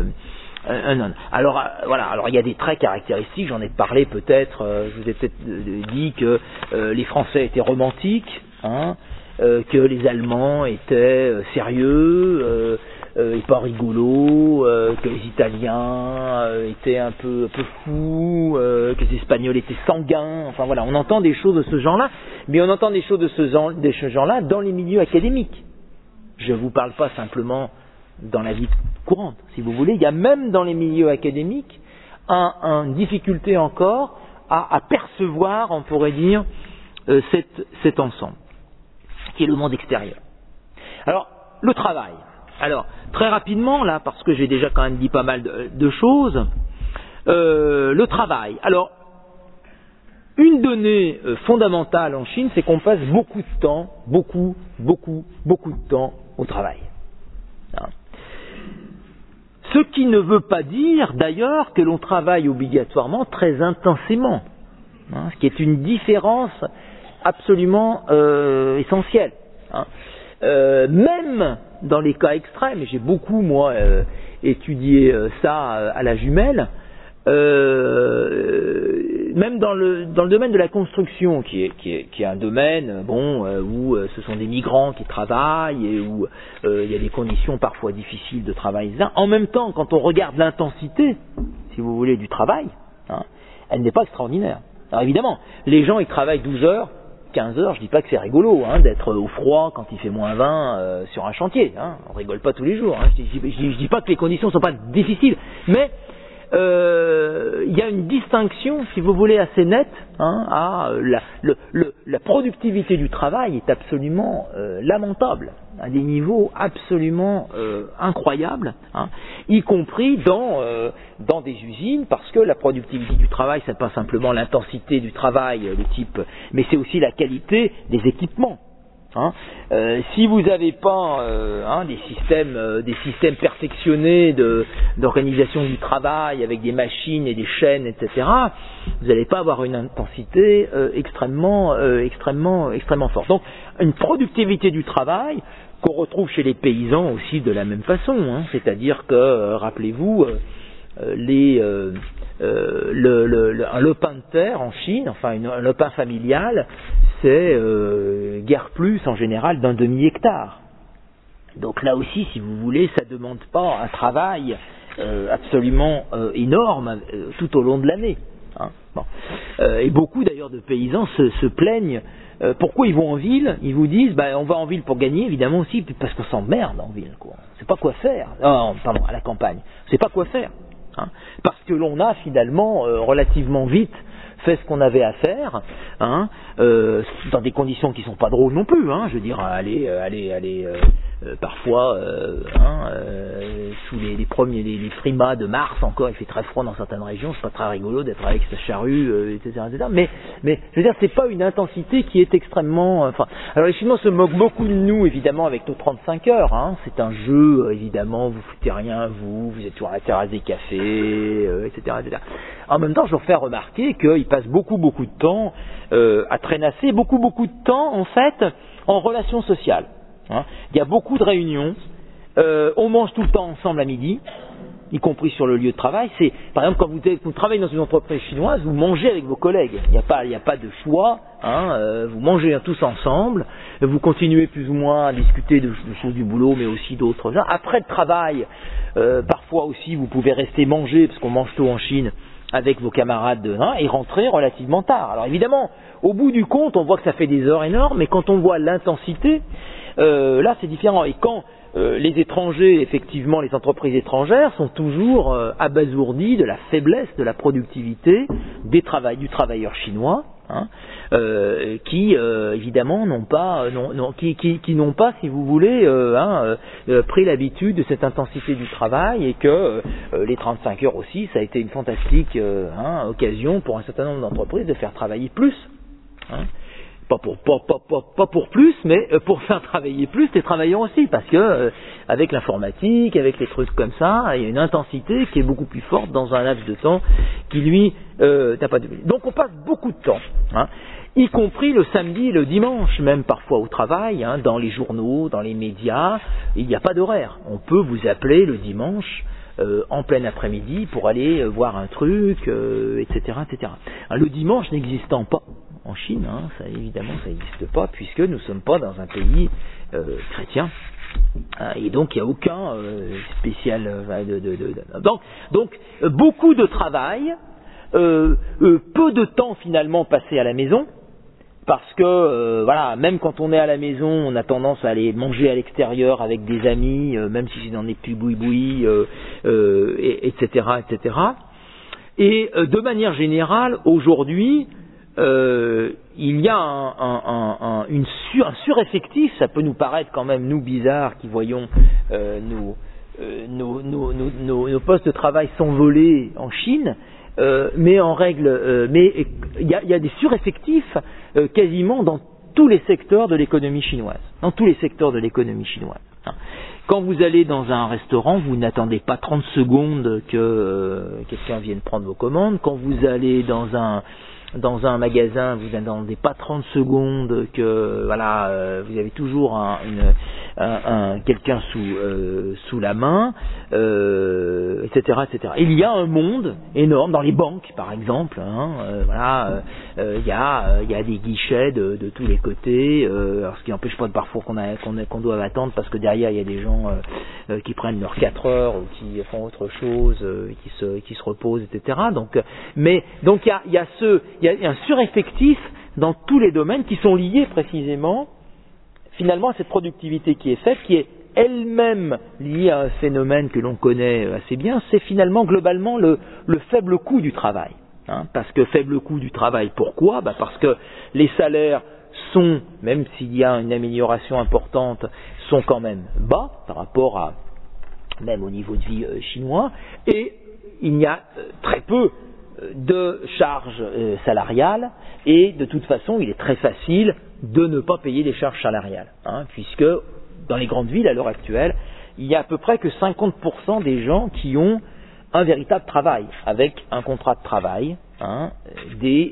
alors il y a des traits caractéristiques, j'en ai parlé peut-être, je vous ai peut-être dit que les Français étaient romantiques, hein, que les Allemands étaient sérieux et pas rigolos, que les Italiens étaient un peu fous, que les Espagnols étaient sanguins. Enfin voilà, on entend des choses de ce genre-là, mais on entend des choses de ce genre-là dans les milieux académiques. Je ne vous parle pas simplement dans la vie courante, si vous voulez. Il y a même dans les milieux académiques une difficulté encore à percevoir, on pourrait dire, cet ensemble, qui est le monde extérieur. Alors, le travail. Alors, très rapidement, là, parce que j'ai déjà quand même dit pas mal de choses, le travail. Alors, une donnée fondamentale en Chine, c'est qu'on passe beaucoup de temps, beaucoup de temps au travail. Hein. Ce qui ne veut pas dire, d'ailleurs, que l'on travaille obligatoirement très intensément. Hein, ce qui est une différence absolument essentielle. Hein. Même dans les cas extrêmes, et j'ai beaucoup, moi, étudié ça à la jumelle, même dans le domaine de la construction, qui est un domaine où ce sont des migrants qui travaillent et où il y a des conditions parfois difficiles de travail. En même temps, quand on regarde l'intensité, si vous voulez, du travail, hein, elle n'est pas extraordinaire. Alors évidemment, les gens ils travaillent 12 heures, 15 heures, je dis pas que c'est rigolo d'être au froid quand il fait moins 20 sur un chantier. Hein, on rigole pas tous les jours. Hein, je dis pas que les conditions sont pas difficiles, mais il y a une distinction, si vous voulez, assez nette. La productivité du travail est absolument lamentable, à des niveaux absolument incroyables, hein, y compris dans des usines, parce que la productivité du travail, c'est pas simplement l'intensité du travail, le type, mais c'est aussi la qualité des équipements. Hein. Si vous n'avez pas des systèmes perfectionnés d'organisation du travail avec des machines et des chaînes, etc., vous n'allez pas avoir une intensité extrêmement forte. Donc, une productivité du travail qu'on retrouve chez les paysans aussi de la même façon. Hein. C'est-à-dire que, rappelez-vous, un lopin de terre en Chine, enfin un lopin familial, c'est guère plus en général d'un demi-hectare. Donc là aussi, si vous voulez, ça ne demande pas un travail absolument énorme tout au long de l'année. Hein. Bon. Et beaucoup d'ailleurs de paysans se plaignent. Pourquoi ils vont en ville? Ils vous disent, on va en ville pour gagner, évidemment aussi, parce qu'on s'emmerde en ville, quoi. On ne sait pas quoi faire. À la campagne. On ne sait pas quoi faire. Hein, parce que l'on a finalement relativement vite fait ce qu'on avait à faire, hein, dans des conditions qui sont pas drôles non plus. Hein, je veux dire, aller parfois sous les frimas de mars encore, il fait très froid dans certaines régions, c'est pas très rigolo d'être avec sa charrue, etc., etc. Mais je veux dire, c'est pas une intensité qui est extrêmement. Alors les Chinois se moquent beaucoup de nous, évidemment, avec nos 35 heures. C'est un jeu, évidemment, vous foutez rien, vous êtes toujours à la terrasse des cafés, etc., etc. En même temps, je leur fais remarquer qu'ils passent beaucoup de temps à traînasser, beaucoup de temps, en fait, en relation sociale. Il y a beaucoup de réunions, on mange tout le temps ensemble à midi, y compris sur le lieu de travail. C'est, par exemple, quand vous travaillez dans une entreprise chinoise, vous mangez avec vos collègues. Il n'y a pas de choix. Vous mangez tous ensemble. Vous continuez plus ou moins à discuter de choses du boulot, mais aussi d'autres choses. Après le travail, parfois aussi, vous pouvez rester manger, parce qu'on mange tôt en Chine, avec vos camarades et rentrer relativement tard. Alors évidemment, au bout du compte, on voit que ça fait des heures énormes, mais quand on voit l'intensité, là c'est différent. Et quand les étrangers, effectivement, les entreprises étrangères sont toujours abasourdies de la faiblesse de la productivité du travailleur chinois, qui évidemment n'ont pas, qui n'ont pas, si vous voulez, pris l'habitude de cette intensité du travail, et que les 35 heures aussi, ça a été une fantastique occasion pour un certain nombre d'entreprises de faire travailler plus. Pas pour plus, mais pour faire travailler plus les travailleurs aussi, parce que avec l'informatique, avec les trucs comme ça, il y a une intensité qui est beaucoup plus forte dans un laps de temps qui lui n'a pas de. Donc on passe beaucoup de temps, y compris le samedi, le dimanche, même parfois au travail, dans les journaux, dans les médias, il n'y a pas d'horaire. On peut vous appeler le dimanche en plein après-midi pour aller voir un truc, etc., etc. Le dimanche n'existant pas en Chine, ça évidemment ça n'existe pas, puisque nous ne sommes pas dans un pays chrétien, et donc il n'y a aucun spécial donc beaucoup de travail, peu de temps finalement passé à la maison, parce que même quand on est à la maison, on a tendance à aller manger à l'extérieur avec des amis, même si c'est dans des petits boui-boui, etc., etc. Et de manière générale, aujourd'hui, il y a un sureffectif. Ça peut nous paraître quand même, nous, bizarres, qui voyons nos postes de travail s'envoler en Chine, mais en règle, il y a des sureffectifs quasiment dans tous les secteurs de l'économie chinoise. Dans tous les secteurs de l'économie chinoise. Quand vous allez dans un restaurant, vous n'attendez pas 30 secondes que quelqu'un vienne prendre vos commandes. Quand vous allez dans un magasin, vous n'attendez pas 30 secondes que vous avez toujours quelqu'un sous la main, etc., etc. Il y a un monde énorme dans les banques, par exemple. Il y a des guichets de tous les côtés, alors ce qui n'empêche pas parfois qu'on doit attendre, parce que derrière il y a des gens qui prennent leurs 4 heures ou qui font autre chose, qui se reposent, etc. Donc il y a un sureffectif dans tous les domaines qui sont liés précisément finalement à cette productivité qui est faite, qui est elle-même liée à un phénomène que l'on connaît assez bien, c'est finalement globalement le faible coût du travail. Parce que faible coût du travail, pourquoi ? Parce que les salaires sont, même s'il y a une amélioration importante, sont quand même bas par rapport à même au niveau de vie chinois, et il y a très peu de charges salariales, et de toute façon il est très facile de ne pas payer les charges salariales, puisque dans les grandes villes à l'heure actuelle, il y a à peu près que 50% des gens qui ont un véritable travail, avec un contrat de travail, des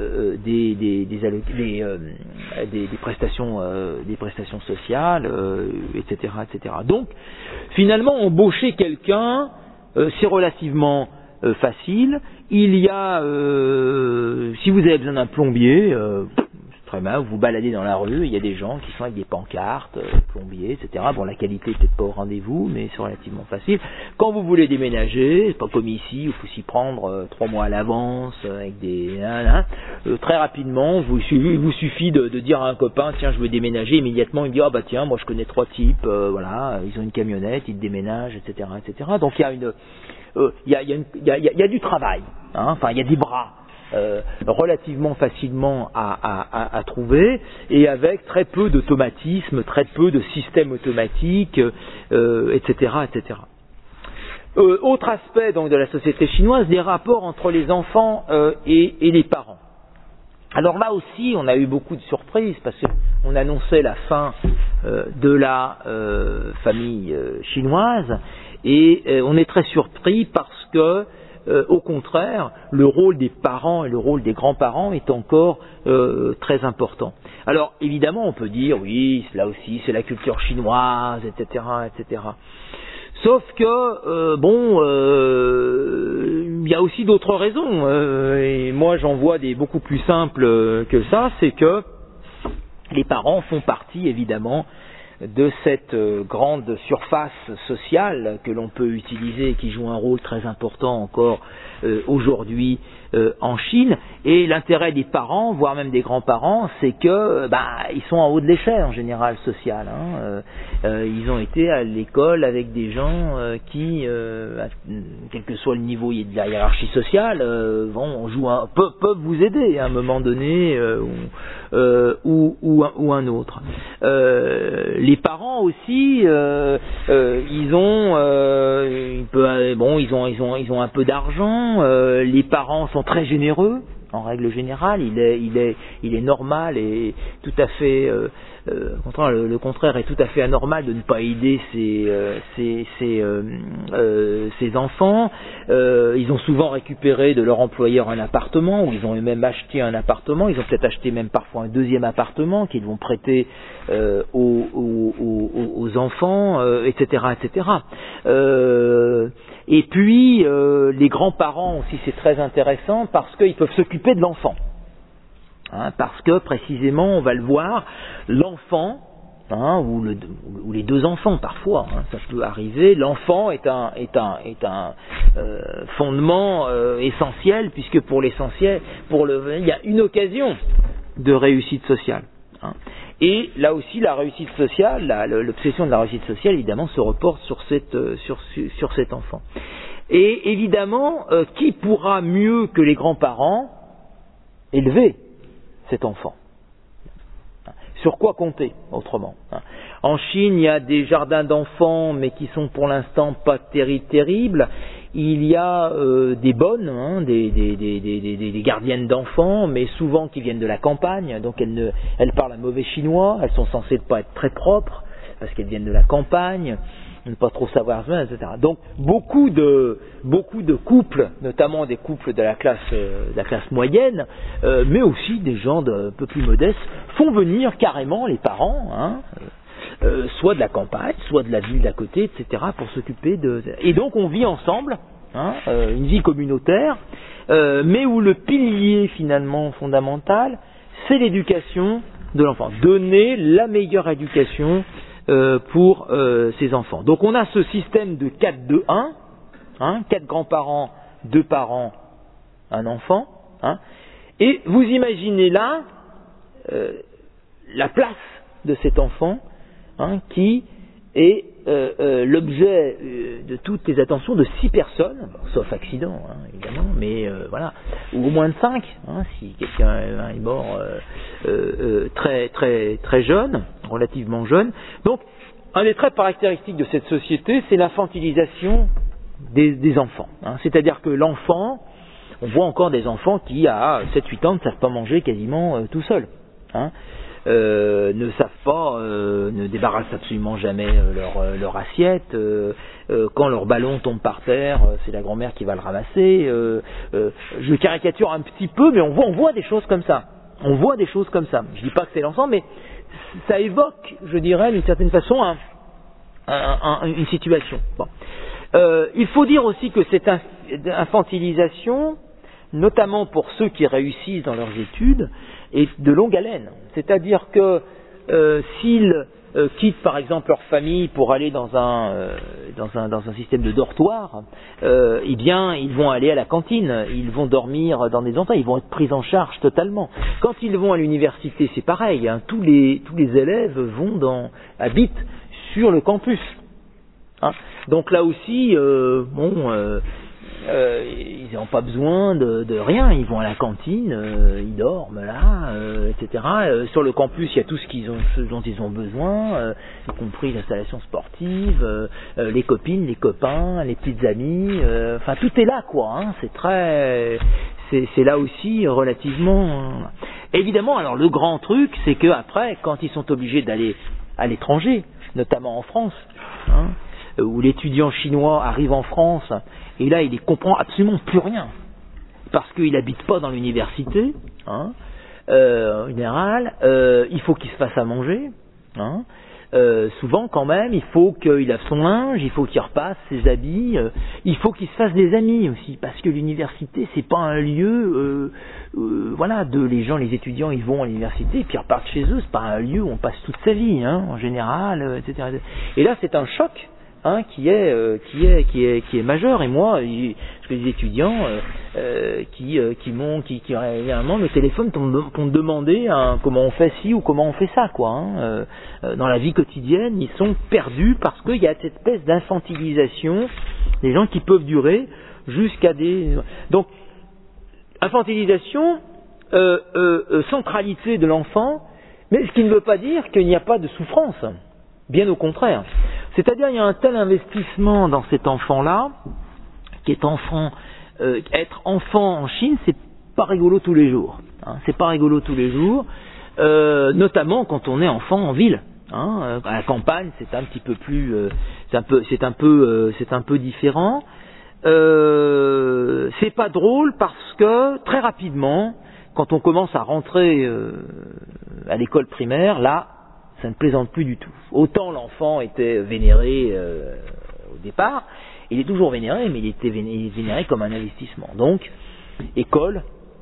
prestations sociales, etc., etc. Donc, finalement, embaucher quelqu'un, c'est relativement facile. Il y a, si vous avez besoin d'un plombier, très bien, vous vous baladez dans la rue, il y a des gens qui sont avec des pancartes, plombiers, etc. Bon, la qualité n'est peut-être pas au rendez-vous, mais c'est relativement facile. Quand vous voulez déménager, c'est pas comme ici, il faut s'y prendre 3 mois à l'avance, avec des... très rapidement, il vous suffit de dire à un copain, tiens, je veux déménager, immédiatement, il me dit, tiens, moi je connais 3 types, ils ont une camionnette, ils déménagent, etc., etc. Donc il y a du travail, il y a des bras. relativement facilement à trouver, et avec très peu d'automatisme, très peu de systèmes automatiques, etc., etc. Autre aspect donc de la société chinoise, des rapports entre les enfants et les parents. Alors là aussi, on a eu beaucoup de surprises parce qu'on annonçait la fin de la famille chinoise et on est très surpris parce que, au contraire, le rôle des parents et le rôle des grands-parents est encore très important. Alors évidemment, on peut dire oui, là aussi, c'est la culture chinoise, etc., etc. Sauf que, il y a aussi d'autres raisons, et moi j'en vois des beaucoup plus simples que ça, c'est que les parents font partie évidemment de cette grande surface sociale que l'on peut utiliser et qui joue un rôle très important encore aujourd'hui en Chine. Et l'intérêt des parents, voire même des grands-parents, c'est que ils sont en haut de l'échelle en général sociale. Ils ont été à l'école avec des gens qui, quel que soit le niveau de la hiérarchie sociale, peuvent vous aider à un moment donné ou un autre. Les parents aussi, ils ont un peu d'argent. Les parents sont très généreux. En règle générale, il est normal et tout à fait, le contraire est tout à fait anormal de ne pas aider ses enfants. Ils ont souvent récupéré de leur employeur un appartement, ou ils ont même acheté un appartement. Ils ont peut-être acheté même parfois un deuxième appartement qu'ils vont prêter aux enfants, etc., etc. Et puis, les grands-parents aussi, c'est très intéressant parce qu'ils peuvent s'occuper de l'enfant. Parce que, précisément, on va le voir, l'enfant, ou les deux enfants parfois, ça peut arriver, l'enfant est un fondement essentiel, puisque pour l'essentiel, il y a une occasion de réussite sociale. Et là aussi, la réussite sociale, l'obsession de la réussite sociale, évidemment, se reporte sur cet enfant. Et évidemment, qui pourra mieux que les grands-parents élever cet enfant? Sur quoi compter, autrement? En Chine, il y a des jardins d'enfants, mais qui sont pour l'instant pas terribles. Il y a des bonnes, des gardiennes d'enfants, mais souvent qui viennent de la campagne, donc elles parlent un mauvais chinois, elles sont censées pas être très propres, parce qu'elles viennent de la campagne, ne pas trop savoir, etc. Donc beaucoup de couples, notamment des couples de la classe moyenne, mais aussi des gens un peu plus modestes, font venir carrément les parents, soit de la campagne, soit de la ville d'à côté, etc., pour s'occuper de... Et donc on vit ensemble, une vie communautaire, mais où le pilier finalement fondamental, c'est l'éducation de l'enfant. Donner la meilleure éducation pour ses enfants. Donc on a ce système de 4-2-1, 4 grands-parents, 2 parents, un enfant, et vous imaginez là la place de cet enfant qui est l'objet de toutes les attentions de 6 personnes, sauf accident évidemment, mais voilà, ou au moins de 5, si quelqu'un est mort très très très jeune, relativement jeune. Donc un des traits caractéristiques de cette société, c'est l'infantilisation des enfants. C'est-à-dire que l'enfant, on voit encore des enfants qui à 7-8 ans ne savent pas manger quasiment tout seuls. Ne savent pas, ne débarrassent absolument jamais leur assiette. Quand leur ballon tombe par terre, c'est la grand-mère qui va le ramasser. Je caricature un petit peu, mais on voit des choses comme ça. On voit des choses comme ça. Je dis pas que c'est l'ensemble, mais ça évoque, je dirais, d'une certaine façon, une situation. Bon. Il faut dire aussi que cette infantilisation, notamment pour ceux qui réussissent dans leurs études, est de longue haleine. C'est-à-dire que s'ils quittent par exemple leur famille pour aller dans un système de dortoir, eh bien ils vont aller à la cantine, ils vont dormir dans des endroits, ils vont être pris en charge totalement. Quand ils vont à l'université, c'est pareil, tous les élèves habitent sur le campus. Donc là aussi, ils n'ont pas besoin de rien, ils vont à la cantine, ils dorment là, etc. Sur le campus, il y a tout ce dont ils ont besoin, y compris l'installation sportive, les copines, les copains, les petites amies, enfin tout est là quoi. Hein, c'est là aussi relativement. Évidemment, alors le grand truc, c'est que après, quand ils sont obligés d'aller à l'étranger, notamment en France, hein, où l'étudiant chinois arrive en France et là il ne comprend absolument plus rien parce qu'il n'habite pas dans l'université, hein, en général, il faut qu'il se fasse à manger, hein, souvent quand même il faut qu'il lave son linge, il faut qu'il repasse ses habits, il faut qu'il se fasse des amis aussi parce que l'université c'est pas un lieu voilà, les étudiants ils vont à l'université et puis ils repartent chez eux, c'est pas un lieu où on passe toute sa vie, hein, en général, etc. Et là c'est un choc, hein, qui est majeur. Et moi, je fais des étudiants qui régulièrement me téléphonent pour me demander comment on fait ci ou comment on fait ça, quoi. Hein. Dans la vie quotidienne, ils sont perdus parce qu'il y a cette espèce d'infantilisation des gens qui peuvent durer jusqu'à des. Donc, infantilisation, centralité de l'enfant, mais ce qui ne veut pas dire qu'il n'y a pas de souffrance. Bien au contraire. C'est-à-dire, il y a un tel investissement dans cet enfant-là, qui est enfant, être enfant en Chine, c'est pas rigolo tous les jours. Hein, c'est pas rigolo tous les jours, notamment quand on est enfant en ville. Hein, à la campagne, c'est un petit peu plus, c'est un peu différent. C'est pas drôle parce que très rapidement, quand on commence à rentrer à l'école primaire, là, ça ne plaisante plus du tout. Autant l'enfant était vénéré au départ, il est toujours vénéré, mais il est vénéré comme un investissement. Donc, école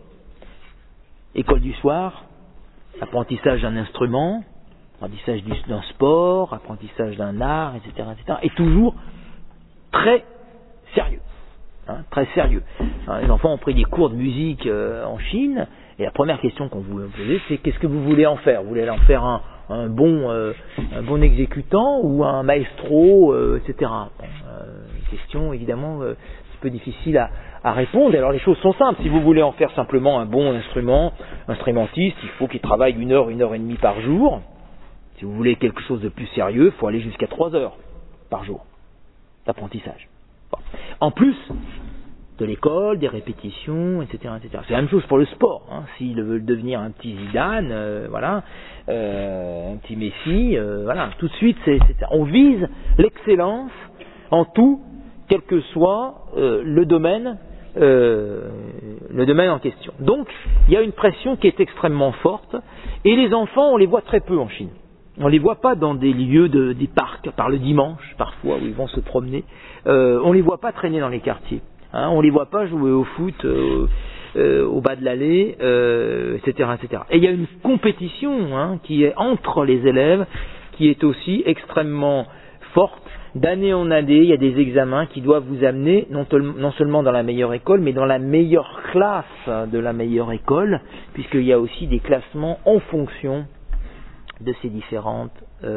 du soir, apprentissage d'un instrument, apprentissage d'un sport, apprentissage d'un art, etc., et toujours très sérieux. Hein, très sérieux. Alors, les enfants ont pris des cours de musique en Chine, et la première question qu'on vous posait, c'est qu'est-ce que vous voulez en faire ? Vous voulez en faire un bon exécutant ou un maestro, etc. Question évidemment un petit peu difficile à répondre. Alors les choses sont simples. Si vous voulez en faire simplement un bon instrumentiste, il faut qu'il travaille 1 heure, 1 heure et demie par jour. Si vous voulez quelque chose de plus sérieux, il faut aller jusqu'à 3 heures par jour d'apprentissage. Bon. En plus de l'école, des répétitions, etc., etc. C'est la même chose pour le sport. Hein. S'ils veulent devenir un petit Zidane, voilà, un petit Messi, voilà, tout de suite, on vise l'excellence en tout, quel que soit le domaine en question. Donc, il y a une pression qui est extrêmement forte, et les enfants, on les voit très peu en Chine. On les voit pas dans des lieux des parcs, par le dimanche, parfois, où ils vont se promener. On les voit pas traîner dans les quartiers. Hein, on les voit pas jouer au foot au bas de l'allée, etc., etc. Et il y a une compétition, hein, qui est entre les élèves, qui est aussi extrêmement forte. D'année en année, il y a des examens qui doivent vous amener non seulement dans la meilleure école, mais dans la meilleure classe de la meilleure école, puisqu'il y a aussi des classements en fonction de ces différentes.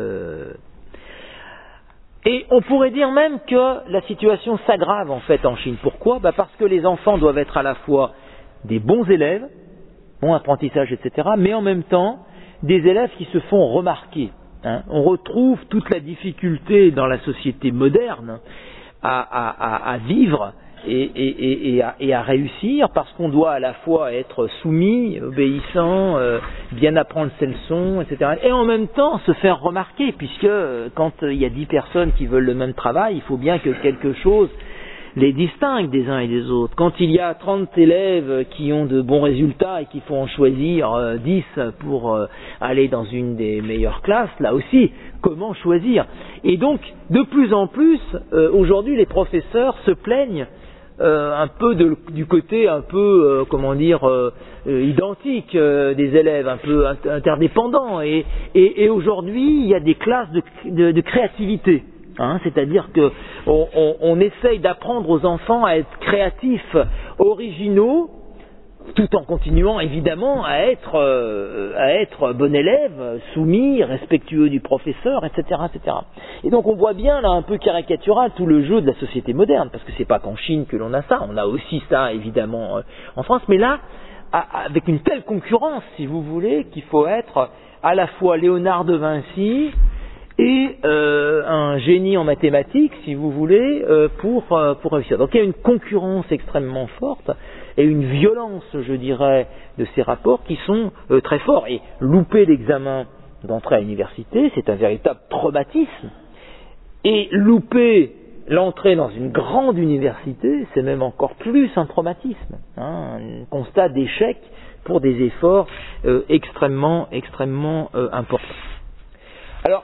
Et on pourrait dire même que la situation s'aggrave en fait en Chine. Pourquoi ? Parce que les enfants doivent être à la fois des bons élèves, bon apprentissage, etc., mais en même temps des élèves qui se font remarquer. Hein. On retrouve toute la difficulté dans la société moderne à vivre et à réussir, parce qu'on doit à la fois être soumis, obéissant, bien apprendre ses leçons, etc. Et en même temps se faire remarquer, puisque quand il y a 10 personnes qui veulent le même travail, il faut bien que quelque chose les distingue des uns et des autres. Quand il y a 30 élèves qui ont de bons résultats et qu'il faut en choisir 10 pour aller dans une des meilleures classes, là aussi, comment choisir ? Et donc, de plus en plus, aujourd'hui, les professeurs se plaignent un peu du côté un peu, identique des élèves, un peu interdépendants. Et aujourd'hui, il y a des classes de créativité. Hein, c'est-à-dire que on essaye d'apprendre aux enfants à être créatifs, originaux, tout en continuant évidemment à être bon élève, soumis, respectueux du professeur, etc., etc. Et donc on voit bien là un peu caricatural tout le jeu de la société moderne, parce que c'est pas qu'en Chine que l'on a ça, on a aussi ça évidemment en France, mais là avec une telle concurrence, si vous voulez, qu'il faut être à la fois Léonard de Vinci et un génie en mathématiques, si vous voulez, pour réussir. Donc il y a une concurrence extrêmement forte et une violence, je dirais, de ces rapports qui sont très forts. Et louper l'examen d'entrée à l'université, c'est un véritable traumatisme. Et louper l'entrée dans une grande université, c'est même encore plus un traumatisme, un constat d'échec pour des efforts extrêmement importants. Alors,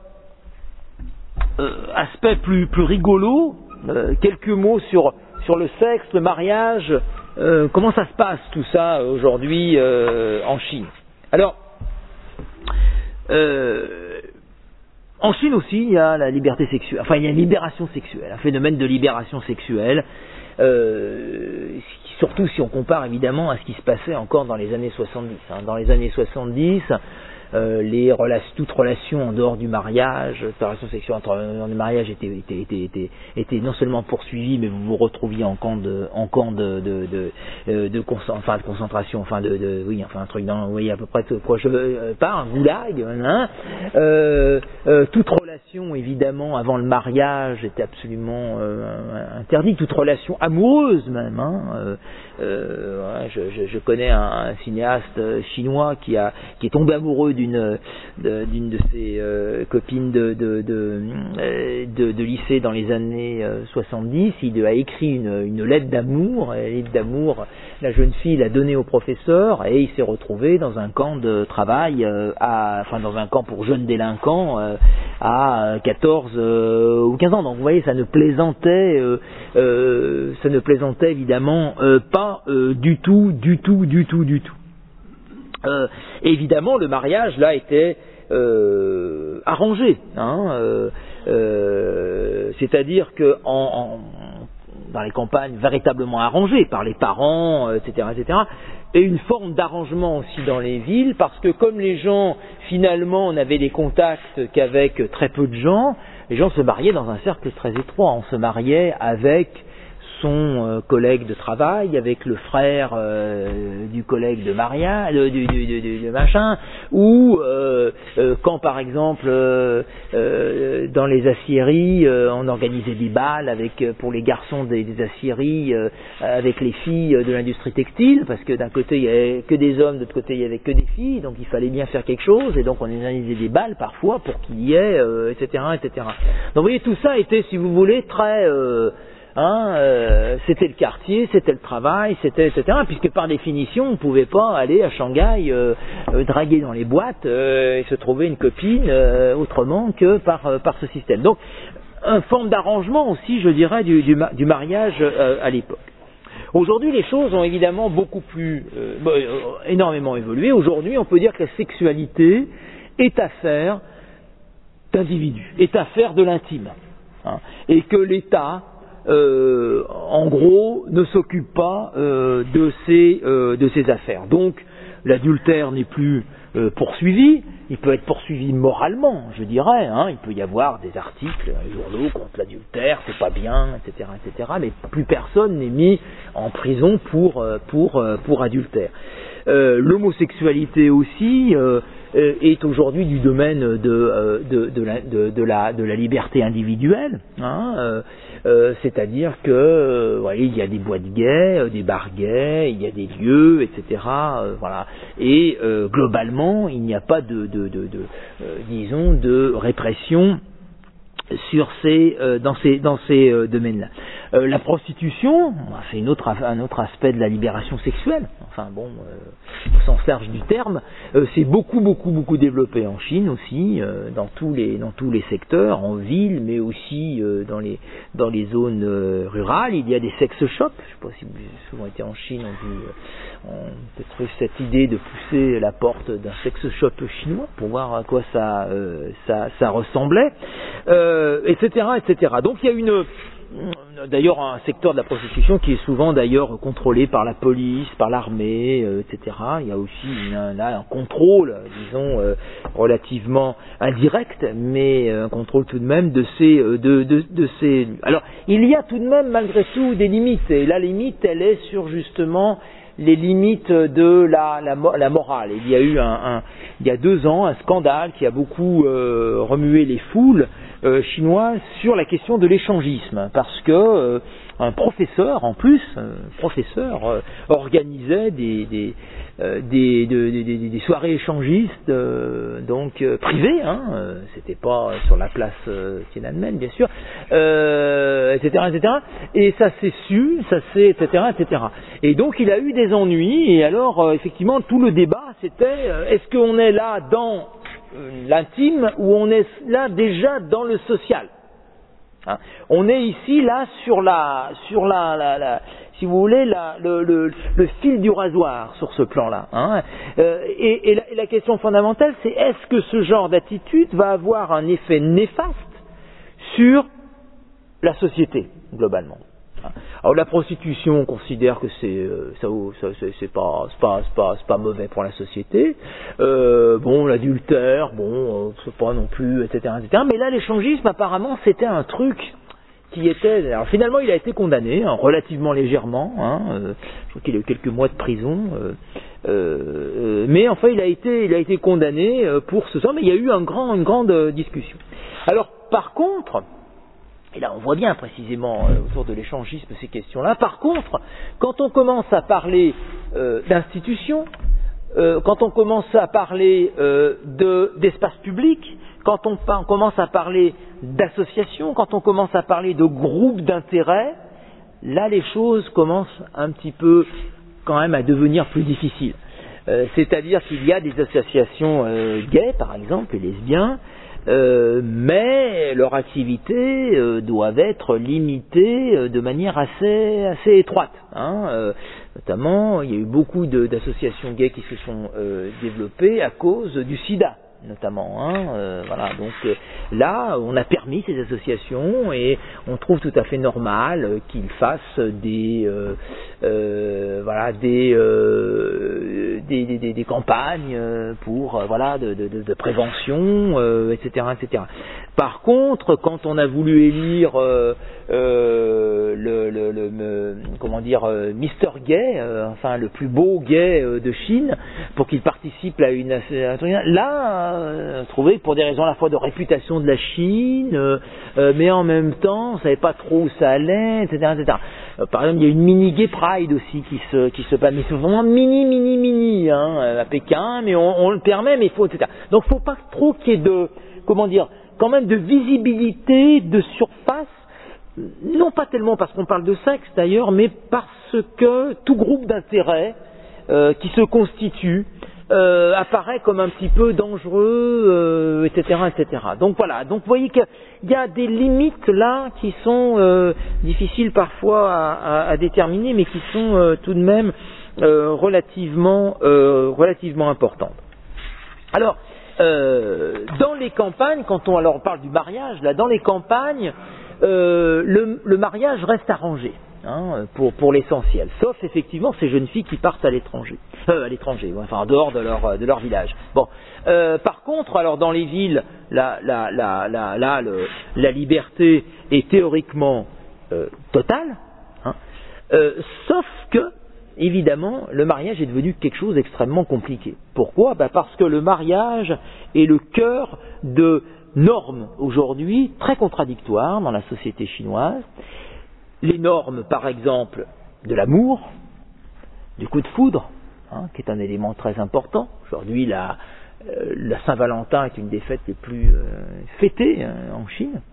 aspect plus rigolo, quelques mots sur le sexe, le mariage, comment ça se passe tout ça aujourd'hui en Chine. Alors, en Chine aussi, il y a la liberté sexuelle, enfin il y a une libération sexuelle, un phénomène de libération sexuelle, surtout si on compare évidemment à ce qui se passait encore dans les années 70. Dans les années 70, toute relation en dehors du mariage, toute relation sexuelle en dehors du mariage était non seulement poursuivie, mais vous vous retrouviez en camp de concentration, un truc dans, vous voyez à peu près de quoi je parle, un goulag, toute relation évidemment avant le mariage était absolument interdite, toute relation amoureuse même, je connais un cinéaste chinois qui est tombé amoureux d'une de ses copines de lycée dans les années 70. Il a écrit une lettre d'amour. La lettre d'amour, la jeune fille l'a donnée au professeur et il s'est retrouvé dans un camp de travail, dans un camp pour jeunes délinquants à 14 ou 15 ans. Donc vous voyez, ça ne plaisantait évidemment pas du tout. Évidemment, le mariage là était arrangé, c'est-à-dire que dans les campagnes véritablement arrangées par les parents, etc., et une forme d'arrangement aussi dans les villes, parce que comme les gens finalement n'avaient des contacts qu'avec très peu de gens, les gens se mariaient dans un cercle très étroit. On se mariait avec son collègue de travail, avec le frère du collègue de mariage, de machin, ou quand par exemple dans les aciéries, on organisait des bals pour les garçons des aciéries avec les filles de l'industrie textile, parce que d'un côté il y avait que des hommes, de l'autre côté il y avait que des filles, donc il fallait bien faire quelque chose, et donc on organisait des bals parfois pour qu'il y ait, etc. Donc vous voyez, tout ça était, si vous voulez, très c'était le quartier, c'était le travail, c'était etc. Puisque par définition, on ne pouvait pas aller à Shanghai draguer dans les boîtes et se trouver une copine autrement que par ce système. Donc, une forme d'arrangement aussi, je dirais, du mariage à l'époque. Aujourd'hui, les choses ont évidemment énormément évolué. Aujourd'hui, on peut dire que la sexualité est affaire d'individus, est affaire de l'intime, et que l'État en gros, ne s'occupe pas de ces affaires. Donc, l'adultère n'est plus poursuivi. Il peut être poursuivi moralement, je dirais. Il peut y avoir des articles, journaux contre l'adultère, c'est pas bien, etc., mais plus personne n'est mis en prison pour adultère. L'homosexualité aussi est aujourd'hui du domaine de la liberté individuelle, c'est-à-dire que il y a des boîtes gays, des bars gays, il y a des lieux, etc. Et globalement, il n'y a pas disons de répression dans ces domaines-là. La prostitution, c'est un autre aspect de la libération sexuelle. Au sens large du terme, c'est beaucoup développé en Chine aussi, dans tous les secteurs, en ville, mais aussi dans les zones rurales. Il y a des sex shops. Je ne sais pas si vous avez souvent été en Chine, on peut-être eu cette idée de pousser la porte d'un sex shop chinois pour voir à quoi ça ressemblait, etc. Donc il y a d'ailleurs un secteur de la prostitution qui est souvent d'ailleurs contrôlé par la police, par l'armée, etc. Il y a aussi un contrôle, disons, relativement indirect, mais un contrôle tout de même de ces. Alors, il y a tout de même malgré tout des limites, et la limite, elle est sur justement les limites de la morale. Il y a eu il y a 2 ans un scandale qui a beaucoup remué les foules chinoises sur la question de l'échangisme, parce que un professeur organisait des soirées échangistes privées, c'était pas sur la place Tiananmen bien sûr, etc. Et ça s'est su, etc. Et donc il a eu des ennuis, et alors effectivement tout le débat c'était est-ce qu'on est là dans l'intime ou on est là déjà dans le social. On est ici là sur si vous voulez le fil du rasoir sur ce plan-là. Et la question fondamentale, c'est est-ce que ce genre d'attitude va avoir un effet néfaste sur la société globalement. Alors la prostitution, on considère que c'est pas mauvais pour la société. L'adultère, c'est pas non plus, etc. Mais là, l'échangisme, apparemment, c'était un truc qui était. Alors finalement, il a été condamné relativement légèrement. Je crois qu'il a eu quelques mois de prison. Mais enfin, il a été condamné pour ce soir. Mais il y a eu une grande discussion. Alors, par contre. Et là, on voit bien précisément autour de l'échangisme ces questions-là. Par contre, quand on commence à parler d'institutions, quand on commence à parler d'espace public, quand on commence à parler d'associations, quand on commence à parler de groupes d'intérêt, là, les choses commencent un petit peu quand même à devenir plus difficiles. C'est-à-dire qu'il y a des associations gays, par exemple, et lesbiens, mais leur activité doivent être limitées de manière assez étroite. Notamment, il y a eu beaucoup d'associations gays qui se sont développées à cause du sida, notamment. Donc là, on a permis ces associations et on trouve tout à fait normal qu'ils fassent des campagnes pour de prévention, etc. Par contre, quand on a voulu élire Mister Gay, le plus beau gay de Chine, pour qu'il participe à là, trouvé pour des raisons à la fois de réputation de la Chine, mais en même temps, on savait pas trop où ça allait, etc. Par exemple, il y a une mini gay pride aussi qui se passe, mais c'est vraiment mini à Pékin, mais on le permet, mais il faut, etc. Donc, faut pas trop qu'il y ait quand même de visibilité, de surface, non pas tellement parce qu'on parle de sexe d'ailleurs, mais parce que tout groupe d'intérêt qui se constitue apparaît comme un petit peu dangereux, etc. Donc voilà, donc vous voyez qu'il y a des limites là qui sont difficiles parfois à déterminer, mais qui sont tout de même relativement importantes. Alors, dans les campagnes, quand on parle du mariage, là, dans les campagnes, le mariage reste arrangé, pour l'essentiel, sauf effectivement ces jeunes filles qui partent à l'étranger, en dehors de leur village. Bon, par contre, alors dans les villes, la liberté est théoriquement totale, sauf que évidemment, le mariage est devenu quelque chose d'extrêmement compliqué. Pourquoi ? Parce que le mariage est le cœur de normes aujourd'hui très contradictoires dans la société chinoise. Les normes, par exemple, de l'amour, du coup de foudre, qui est un élément très important. Aujourd'hui, la Saint-Valentin est une des fêtes les plus fêtées en Chine.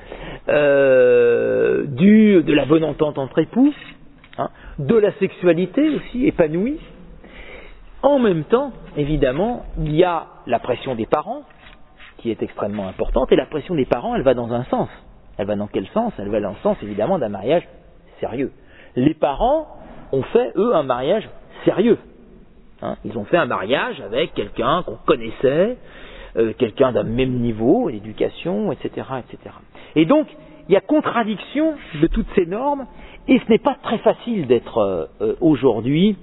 De la bonne entente entre époux. De la sexualité aussi épanouie. En même temps, évidemment, il y a la pression des parents, qui est extrêmement importante, et la pression des parents, elle va dans un sens. Elle va dans quel sens ? Elle va dans le sens, évidemment, d'un mariage sérieux. Les parents ont fait, eux, un mariage sérieux. Ils ont fait un mariage avec quelqu'un qu'on connaissait, quelqu'un d'un même niveau d'éducation, etc. Et donc, il y a contradiction de toutes ces normes, et ce n'est pas très facile d'être aujourd'hui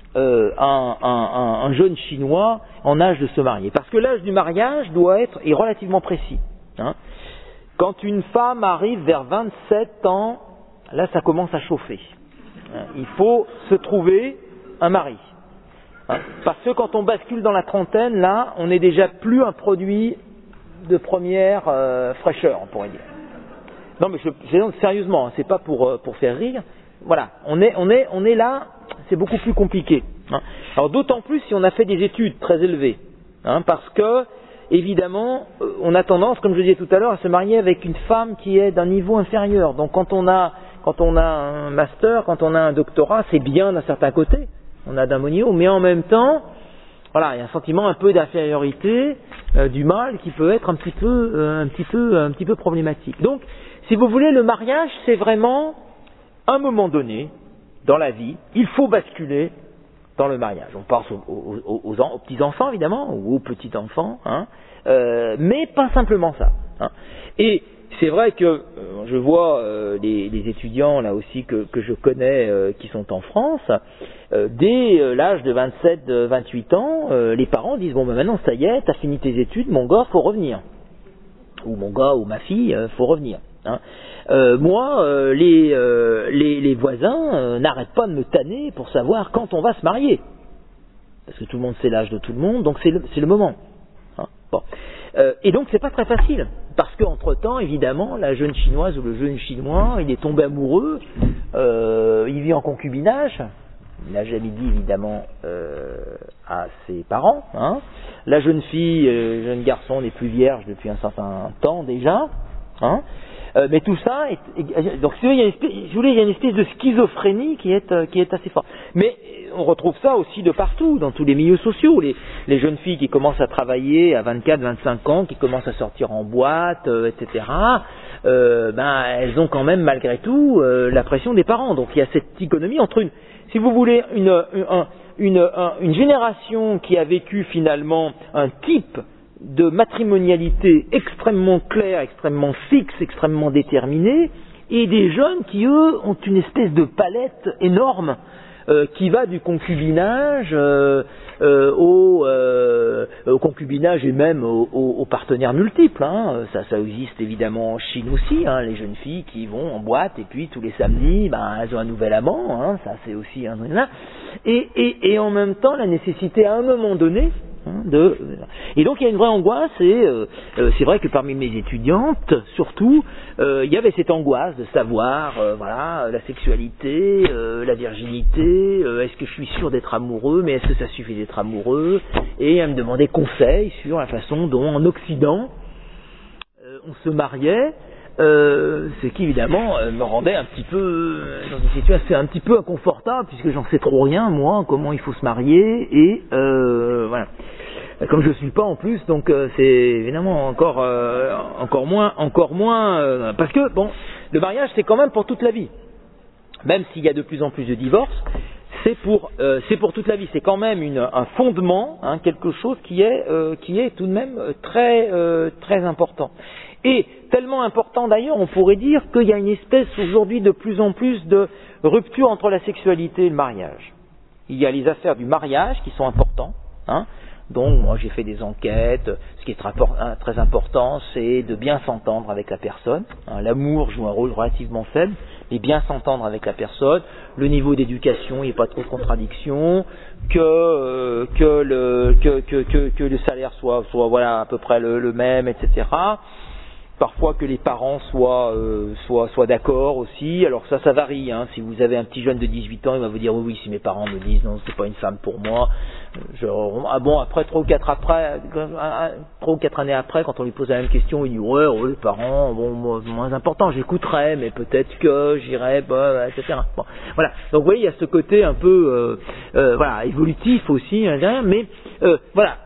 un jeune Chinois en âge de se marier. Parce que l'âge du mariage est relativement précis. Hein. Quand une femme arrive vers 27 ans, là ça commence à chauffer. Hein. Il faut se trouver un mari. Hein. Parce que quand on bascule dans la trentaine, là, on n'est déjà plus un produit de première fraîcheur, on pourrait dire. Non mais sérieusement, c'est pas pour faire rire. Voilà, on est là, c'est beaucoup plus compliqué. Hein. Alors d'autant plus si on a fait des études très élevées, hein, parce que évidemment, on a tendance, comme je disais tout à l'heure, à se marier avec une femme qui est d'un niveau inférieur. Donc quand on a un master, quand on a un doctorat, c'est bien d'un certain côté, on a d'un bon niveau, mais en même temps, voilà, il y a un sentiment un peu d'infériorité du mâle qui peut être un petit peu problématique. Donc, si vous voulez, le mariage, c'est vraiment un moment donné dans la vie, il faut basculer dans le mariage. On pense aux petits-enfants, évidemment, ou aux petits-enfants, hein, mais pas simplement ça. Hein. Et c'est vrai que je vois les étudiants, là aussi, que je connais, qui sont en France, dès l'âge de 27-28 ans, les parents disent « Bon, ben maintenant, ça y est, t'as fini tes études, mon gars, faut revenir. » Ou « Mon gars ou ma fille, faut revenir. » Hein. Moi, les voisins n'arrêtent pas de me tanner pour savoir quand on va se marier. Parce que tout le monde sait l'âge de tout le monde, donc c'est le moment. Hein. Bon. Et donc c'est pas très facile, parce qu'entre-temps, évidemment, la jeune chinoise ou le jeune chinois, il est tombé amoureux, il vit en concubinage, il n'a jamais dit évidemment à ses parents. Hein. La jeune fille, jeune garçon n'est plus vierge depuis un certain temps déjà. Hein. Mais tout ça, donc il y a une espèce de schizophrénie qui est assez forte. Mais on retrouve ça aussi de partout, dans tous les milieux sociaux. Les jeunes filles qui commencent à travailler à 24-25 ans, qui commencent à sortir en boîte, etc., elles ont quand même malgré tout la pression des parents. Donc il y a cette économie entre si vous voulez, une génération qui a vécu finalement un type de matrimonialité extrêmement clair, extrêmement fixe, extrêmement déterminé, et des jeunes qui, eux, ont une espèce de palette énorme qui va du concubinage au concubinage et même aux partenaires multiples. Hein. Ça existe évidemment en Chine aussi, hein, les jeunes filles qui vont en boîte et puis tous les samedis, elles ont un nouvel amant, hein, ça c'est aussi un truc là. Et en même temps, la nécessité à un moment donné, et donc il y a une vraie angoisse, et c'est vrai que parmi mes étudiantes, surtout, il y avait cette angoisse de savoir, la sexualité, la virginité, est-ce que je suis sûr d'être amoureux, mais est-ce que ça suffit d'être amoureux, et elle me demandait conseil sur la façon dont en Occident on se mariait, ce qui évidemment me rendait un petit peu dans une situation un petit peu inconfortable, puisque j'en sais trop rien moi, comment il faut se marier, et voilà. Comme je suis pas en plus, donc c'est évidemment encore moins, parce que bon, le mariage c'est quand même pour toute la vie. Même s'il y a de plus en plus de divorces, c'est pour toute la vie. C'est quand même un fondement, hein, quelque chose qui est tout de même très important. Et tellement important d'ailleurs, on pourrait dire qu'il y a une espèce aujourd'hui de plus en plus de rupture entre la sexualité et le mariage. Il y a les affaires du mariage qui sont importantes, hein. Donc moi j'ai fait des enquêtes, ce qui est très important, c'est de bien s'entendre avec la personne. Hein, l'amour joue un rôle relativement faible, mais bien s'entendre avec la personne, le niveau d'éducation, il n'y a pas trop de contradiction, que le salaire soit voilà à peu près le même, etc. Parfois que les parents soient d'accord aussi. Alors ça varie. Hein. Si vous avez un petit jeune de 18 ans, il va vous dire oui, si mes parents me disent non, c'est pas une femme pour moi. Après 3 ou 4 années après, quand on lui pose la même question, il dit ouais, les parents, moins important, j'écouterai, mais peut-être que j'irai, etc. Bon, voilà. Donc vous voyez, il y a ce côté un peu évolutif aussi, hein, mais voilà,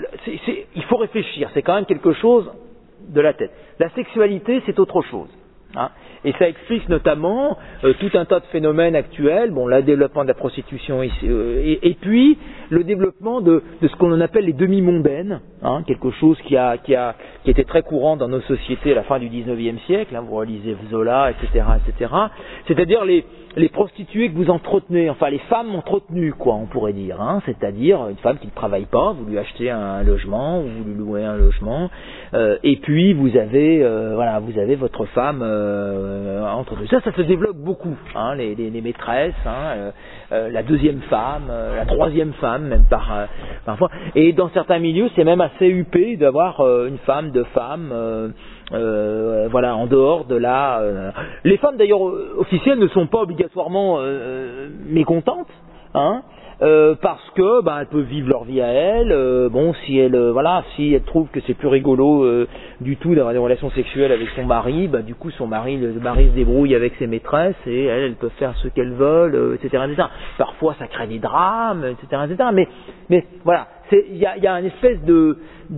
il faut réfléchir. C'est quand même quelque chose de la tête. La sexualité, c'est autre chose. Hein. Et ça explique notamment tout un tas de phénomènes actuels, bon, le développement de la prostitution et puis le développement de ce qu'on appelle les demi-mondaines, hein, quelque chose qui était très courant dans nos sociétés à la fin du XIXe siècle, hein, vous relisez Zola, etc., etc. C'est-à-dire les prostituées que vous entretenez, enfin les femmes entretenues, quoi, on pourrait dire, hein, c'est-à-dire une femme qui ne travaille pas, vous lui achetez un logement, ou vous lui louez un logement, et puis vous avez votre femme entretenue. Ça se développe beaucoup, hein, les maîtresses, hein, la deuxième femme, la troisième femme, même parfois. Et dans certains milieux, c'est même assez huppé d'avoir une femme, deux femmes. En dehors de les femmes d'ailleurs officielles ne sont pas obligatoirement mécontentes, hein, parce que elles peuvent vivre leur vie à elles. Si elles trouvent que c'est plus rigolo du tout d'avoir des relations sexuelles avec son mari, du coup le mari se débrouille avec ses maîtresses et elles peuvent faire ce qu'elles veulent, etc., etc. Parfois ça crée des drames, etc., etc. Mais voilà. Il y a une espèce de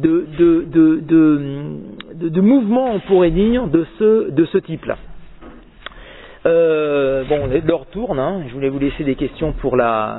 mouvement, on pourrait dire, de ce type-là. L'heure tourne, hein, je voulais vous laisser des questions pour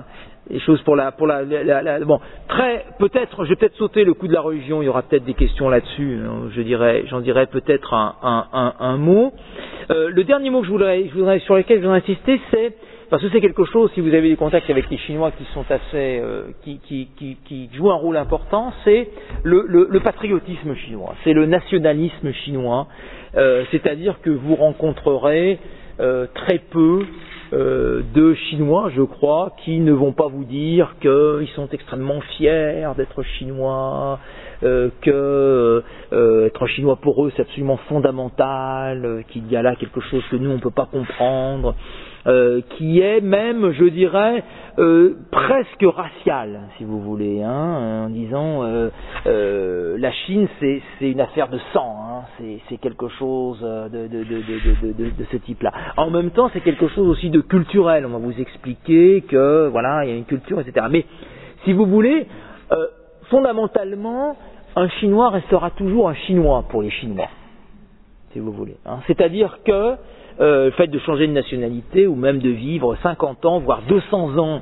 peut-être, je vais peut-être sauter le coup de la religion, il y aura peut-être des questions là-dessus, j'en dirai peut-être un mot. Le dernier mot sur lequel je voudrais insister, c'est, parce que c'est quelque chose, si vous avez des contacts avec les Chinois qui sont assez, qui jouent un rôle important, c'est le patriotisme chinois, c'est le nationalisme chinois, c'est-à-dire que vous rencontrerez très peu de Chinois, je crois, qui ne vont pas vous dire qu'ils sont extrêmement fiers d'être Chinois, que être Chinois pour eux c'est absolument fondamental, qu'il y a là quelque chose que nous on ne peut pas comprendre. Qui est même, je dirais, presque racial, si vous voulez, hein, en disant la Chine c'est une affaire de sang, hein, c'est quelque chose de ce type-là. En même temps, c'est quelque chose aussi de culturel. On va vous expliquer que voilà, il y a une culture, etc. Mais si vous voulez, fondamentalement, un Chinois restera toujours un Chinois pour les Chinois, si vous voulez. Hein. C'est-à-dire que le fait de changer de nationalité ou même de vivre 50 ans, voire 200 ans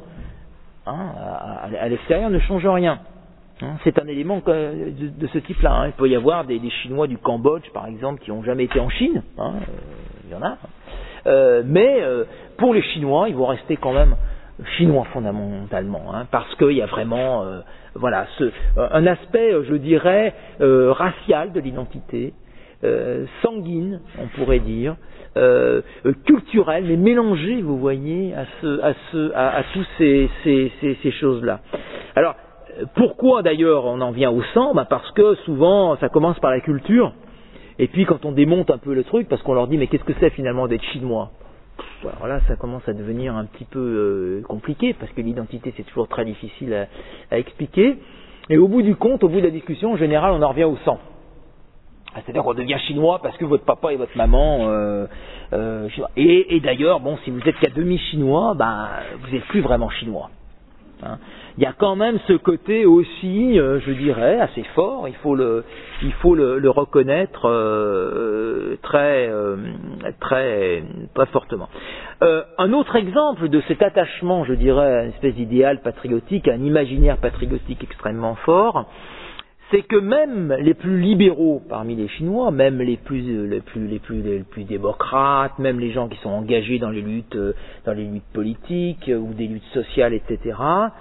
à l'extérieur ne change rien. Hein, c'est un élément de ce type-là. Hein. Il peut y avoir des Chinois du Cambodge, par exemple, qui n'ont jamais été en Chine. Hein, il y en a. Mais pour les Chinois, ils vont rester quand même Chinois fondamentalement, hein, parce qu'il y a vraiment un aspect, je dirais, racial de l'identité, sanguine, on pourrait dire, culturel, mais mélangé, vous voyez, à tous ces choses-là. Alors, pourquoi d'ailleurs on en vient au sang ? Parce que souvent, ça commence par la culture, et puis quand on démonte un peu le truc, parce qu'on leur dit, mais qu'est-ce que c'est finalement d'être chinois ? Alors là, ça commence à devenir un petit peu compliqué, parce que l'identité, c'est toujours très difficile à expliquer. Et au bout du compte, au bout de la discussion, en général, on en revient au sang. C'est-à-dire qu'on devient chinois parce que votre papa et votre maman chinois. Et d'ailleurs, si vous êtes qu'à demi-chinois, vous n'êtes plus vraiment chinois. Hein. Il y a quand même ce côté aussi, je dirais, assez fort, il faut le reconnaître très fortement. Un autre exemple de cet attachement, je dirais, à une espèce d'idéal patriotique, à un imaginaire patriotique extrêmement fort, c'est que même les plus libéraux parmi les Chinois, même les plus démocrates, même les gens qui sont engagés dans les luttes politiques ou des luttes sociales, etc.,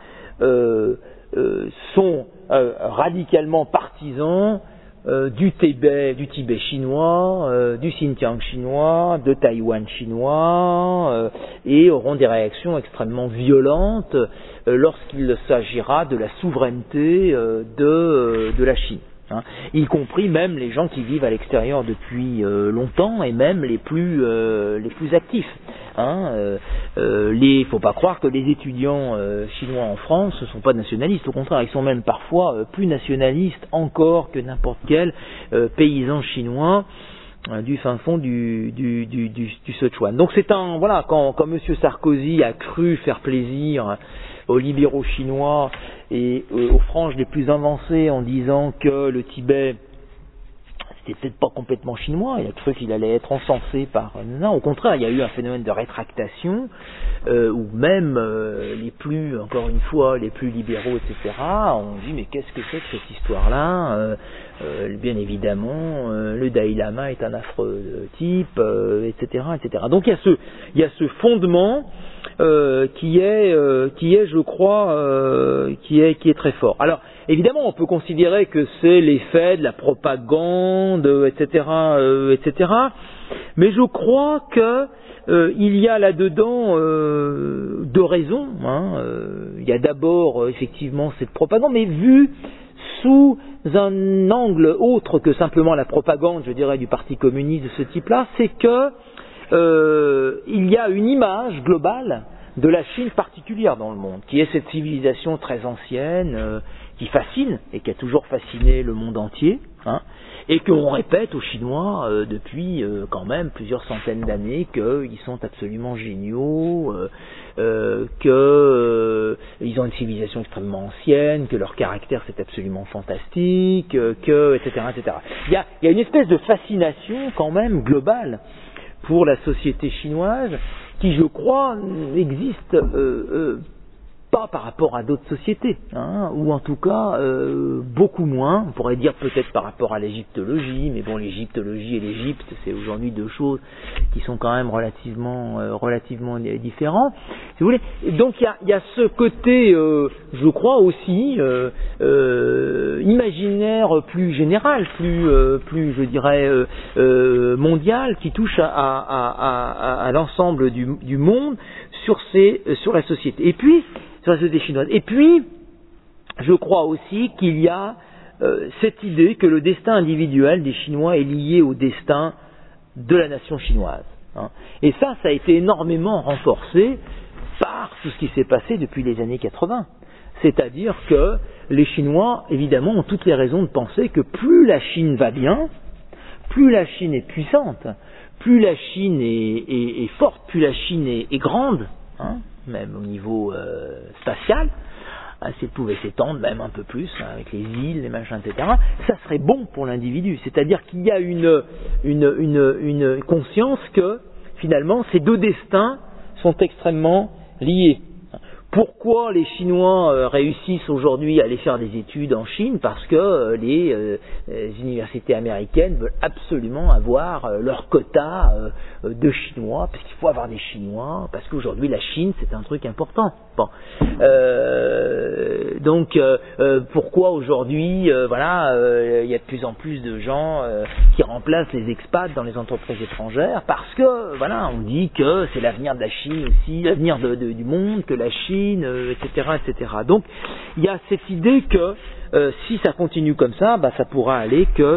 sont radicalement partisans du Tibet chinois, du Xinjiang chinois, de Taïwan chinois, et auront des réactions extrêmement violentes lorsqu'il s'agira de la souveraineté de la Chine. Hein, y compris même les gens qui vivent à l'extérieur depuis longtemps et même les plus actifs. Hein, faut pas croire que les étudiants chinois en France ne sont pas nationalistes. Au contraire, ils sont même parfois plus nationalistes encore que n'importe quel paysan chinois du fin fond du Sichuan. Donc c'est quand M. Sarkozy a cru faire plaisir aux libéraux chinois et aux franges les plus avancées en disant que le Tibet c'était peut-être pas complètement chinois, il a cru qu'il allait être encensé par... Non, au contraire, il y a eu un phénomène de rétractation, où même les plus, encore une fois, les plus libéraux, etc., ont dit, mais qu'est-ce que c'est que cette histoire-là bien évidemment, le Dalai Lama est un affreux type, etc., etc. Donc il y a ce fondement qui est, je crois, qui est très fort. Alors, évidemment, on peut considérer que c'est l'effet de la propagande, etc., etc. Mais je crois que il y a là-dedans deux raisons. Il y a d'abord effectivement cette propagande, mais vue sous un angle autre que simplement la propagande, je dirais, du Parti communiste de ce type-là, c'est que il y a une image globale de la Chine particulière dans le monde, qui est cette civilisation très ancienne, qui fascine et qui a toujours fasciné le monde entier, et qu'on répète aux Chinois depuis quand même plusieurs centaines d'années qu'ils sont absolument géniaux, qu'ils ont une civilisation extrêmement ancienne, que leur caractère c'est absolument fantastique, etc., etc. Il y a une espèce de fascination quand même globale pour la société chinoise qui, je crois, n'existe pas par rapport à d'autres sociétés, ou en tout cas beaucoup moins. On pourrait dire peut-être par rapport à l'égyptologie, mais bon, l'égyptologie et l'Égypte, c'est aujourd'hui deux choses qui sont quand même relativement différentes, si vous voulez. Donc il y a ce côté, je crois aussi, imaginaire plus général, plus je dirais mondial, qui touche à l'ensemble du monde sur la société. Et puis sur la société chinoise. Et puis, je crois aussi qu'il y a cette idée que le destin individuel des Chinois est lié au destin de la nation chinoise. Et ça a été énormément renforcé par tout ce qui s'est passé depuis les années 80. C'est-à-dire que les Chinois, évidemment, ont toutes les raisons de penser que plus la Chine va bien, plus la Chine est puissante, plus la Chine est forte, plus la Chine est grande, même au niveau spatial, si elle pouvait s'étendre même un peu plus, avec les îles, les machins, etc., ça serait bon pour l'individu. C'est-à-dire qu'il y a une conscience que, finalement, ces deux destins sont extrêmement liés. Pourquoi les Chinois réussissent aujourd'hui à aller faire des études en Chine? Parce que les universités américaines veulent absolument avoir leur quota de Chinois, parce qu'il faut avoir des Chinois, parce qu'aujourd'hui la Chine c'est un truc important. Bon. Donc pourquoi aujourd'hui il y a de plus en plus de gens qui remplacent les expats dans les entreprises étrangères? Parce que on dit que c'est l'avenir de la Chine aussi, l'avenir du monde, que la Chine, etc., etc. Donc il y a cette idée que si ça continue comme ça, ça pourra aller que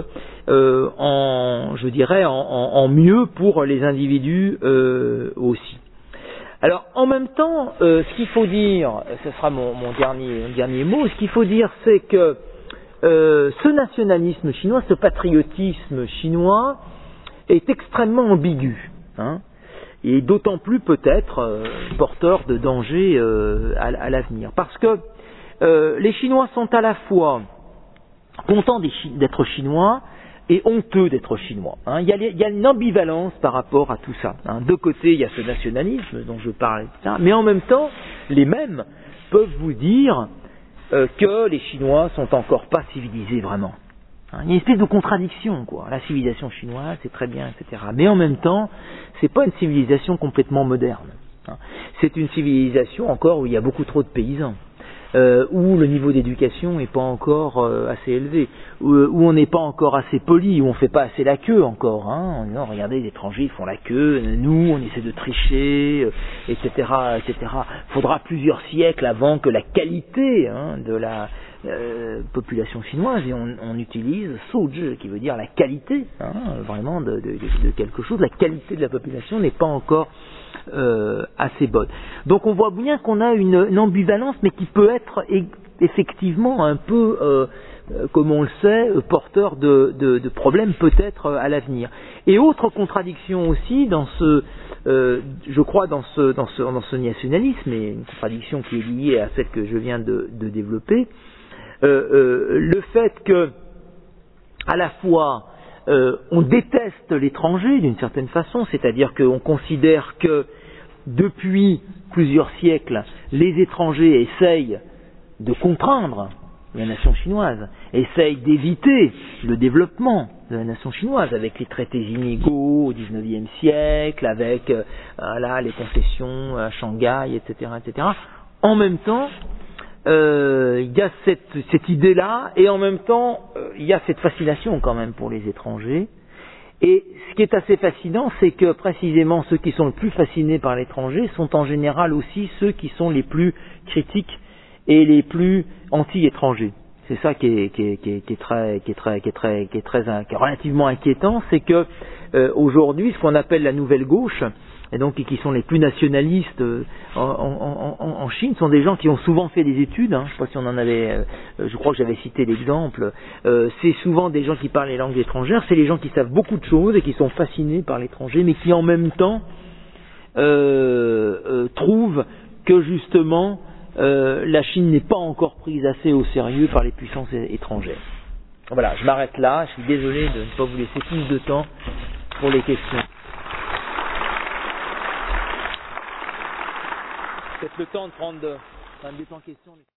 en mieux pour les individus aussi. Alors en même temps, ce qu'il faut dire, ce sera mon dernier mot, ce qu'il faut dire c'est que ce nationalisme chinois, ce patriotisme chinois est extrêmement ambigu, et d'autant plus peut-être porteur de danger à l'avenir. Parce que les Chinois sont à la fois contents d'être Chinois et honteux d'être Chinois. Il y a une ambivalence par rapport à tout ça. De côté, il y a ce nationalisme dont je parle, etc. Mais en même temps, les mêmes peuvent vous dire que les Chinois sont encore pas civilisés vraiment. Il y a une espèce de contradiction, quoi. La civilisation chinoise, c'est très bien, etc. Mais en même temps, c'est pas une civilisation complètement moderne. C'est une civilisation encore où il y a beaucoup trop de paysans, où le niveau d'éducation n'est pas encore assez élevé, où on n'est pas encore assez poli, où on fait pas assez la queue encore. En disant, regardez, les étrangers ils font la queue, nous on essaie de tricher, etc., etc. Faudra plusieurs siècles avant que la qualité de la population chinoise, et on utilise souzhi, qui veut dire la qualité, vraiment de quelque chose. La qualité de la population n'est pas encore assez bonne. Donc on voit bien qu'on a une ambivalence, mais qui peut être effectivement un peu, comme on le sait, porteur de problèmes peut-être à l'avenir. Et autre contradiction aussi dans je crois dans ce nationalisme, et une contradiction qui est liée à celle que je viens de développer, le fait que à la fois on déteste l'étranger d'une certaine façon, c'est-à-dire qu'on considère que depuis plusieurs siècles, les étrangers essayent de contraindre la nation chinoise, essayent d'éviter le développement de la nation chinoise avec les traités inégaux au XIXe siècle, avec les concessions à Shanghai, etc., etc. En même temps, il y a cette idée-là, et en même temps, il y a cette fascination quand même pour les étrangers. Et ce qui est assez fascinant, c'est que précisément ceux qui sont le plus fascinés par l'étranger sont en général aussi ceux qui sont les plus critiques et les plus anti-étrangers. C'est ça qui est relativement inquiétant, c'est que aujourd'hui, ce qu'on appelle la nouvelle gauche, et donc qui sont les plus nationalistes en Chine, sont des gens qui ont souvent fait des études. Je ne sais pas si on en avait, je crois que j'avais cité l'exemple. C'est souvent des gens qui parlent les langues étrangères. C'est les gens qui savent beaucoup de choses et qui sont fascinés par l'étranger, mais qui en même temps trouvent que justement la Chine n'est pas encore prise assez au sérieux par les puissances étrangères. Voilà, je m'arrête là. Je suis désolé de ne pas vous laisser plus de temps pour les questions. Peut-être le temps de prendre des temps questions.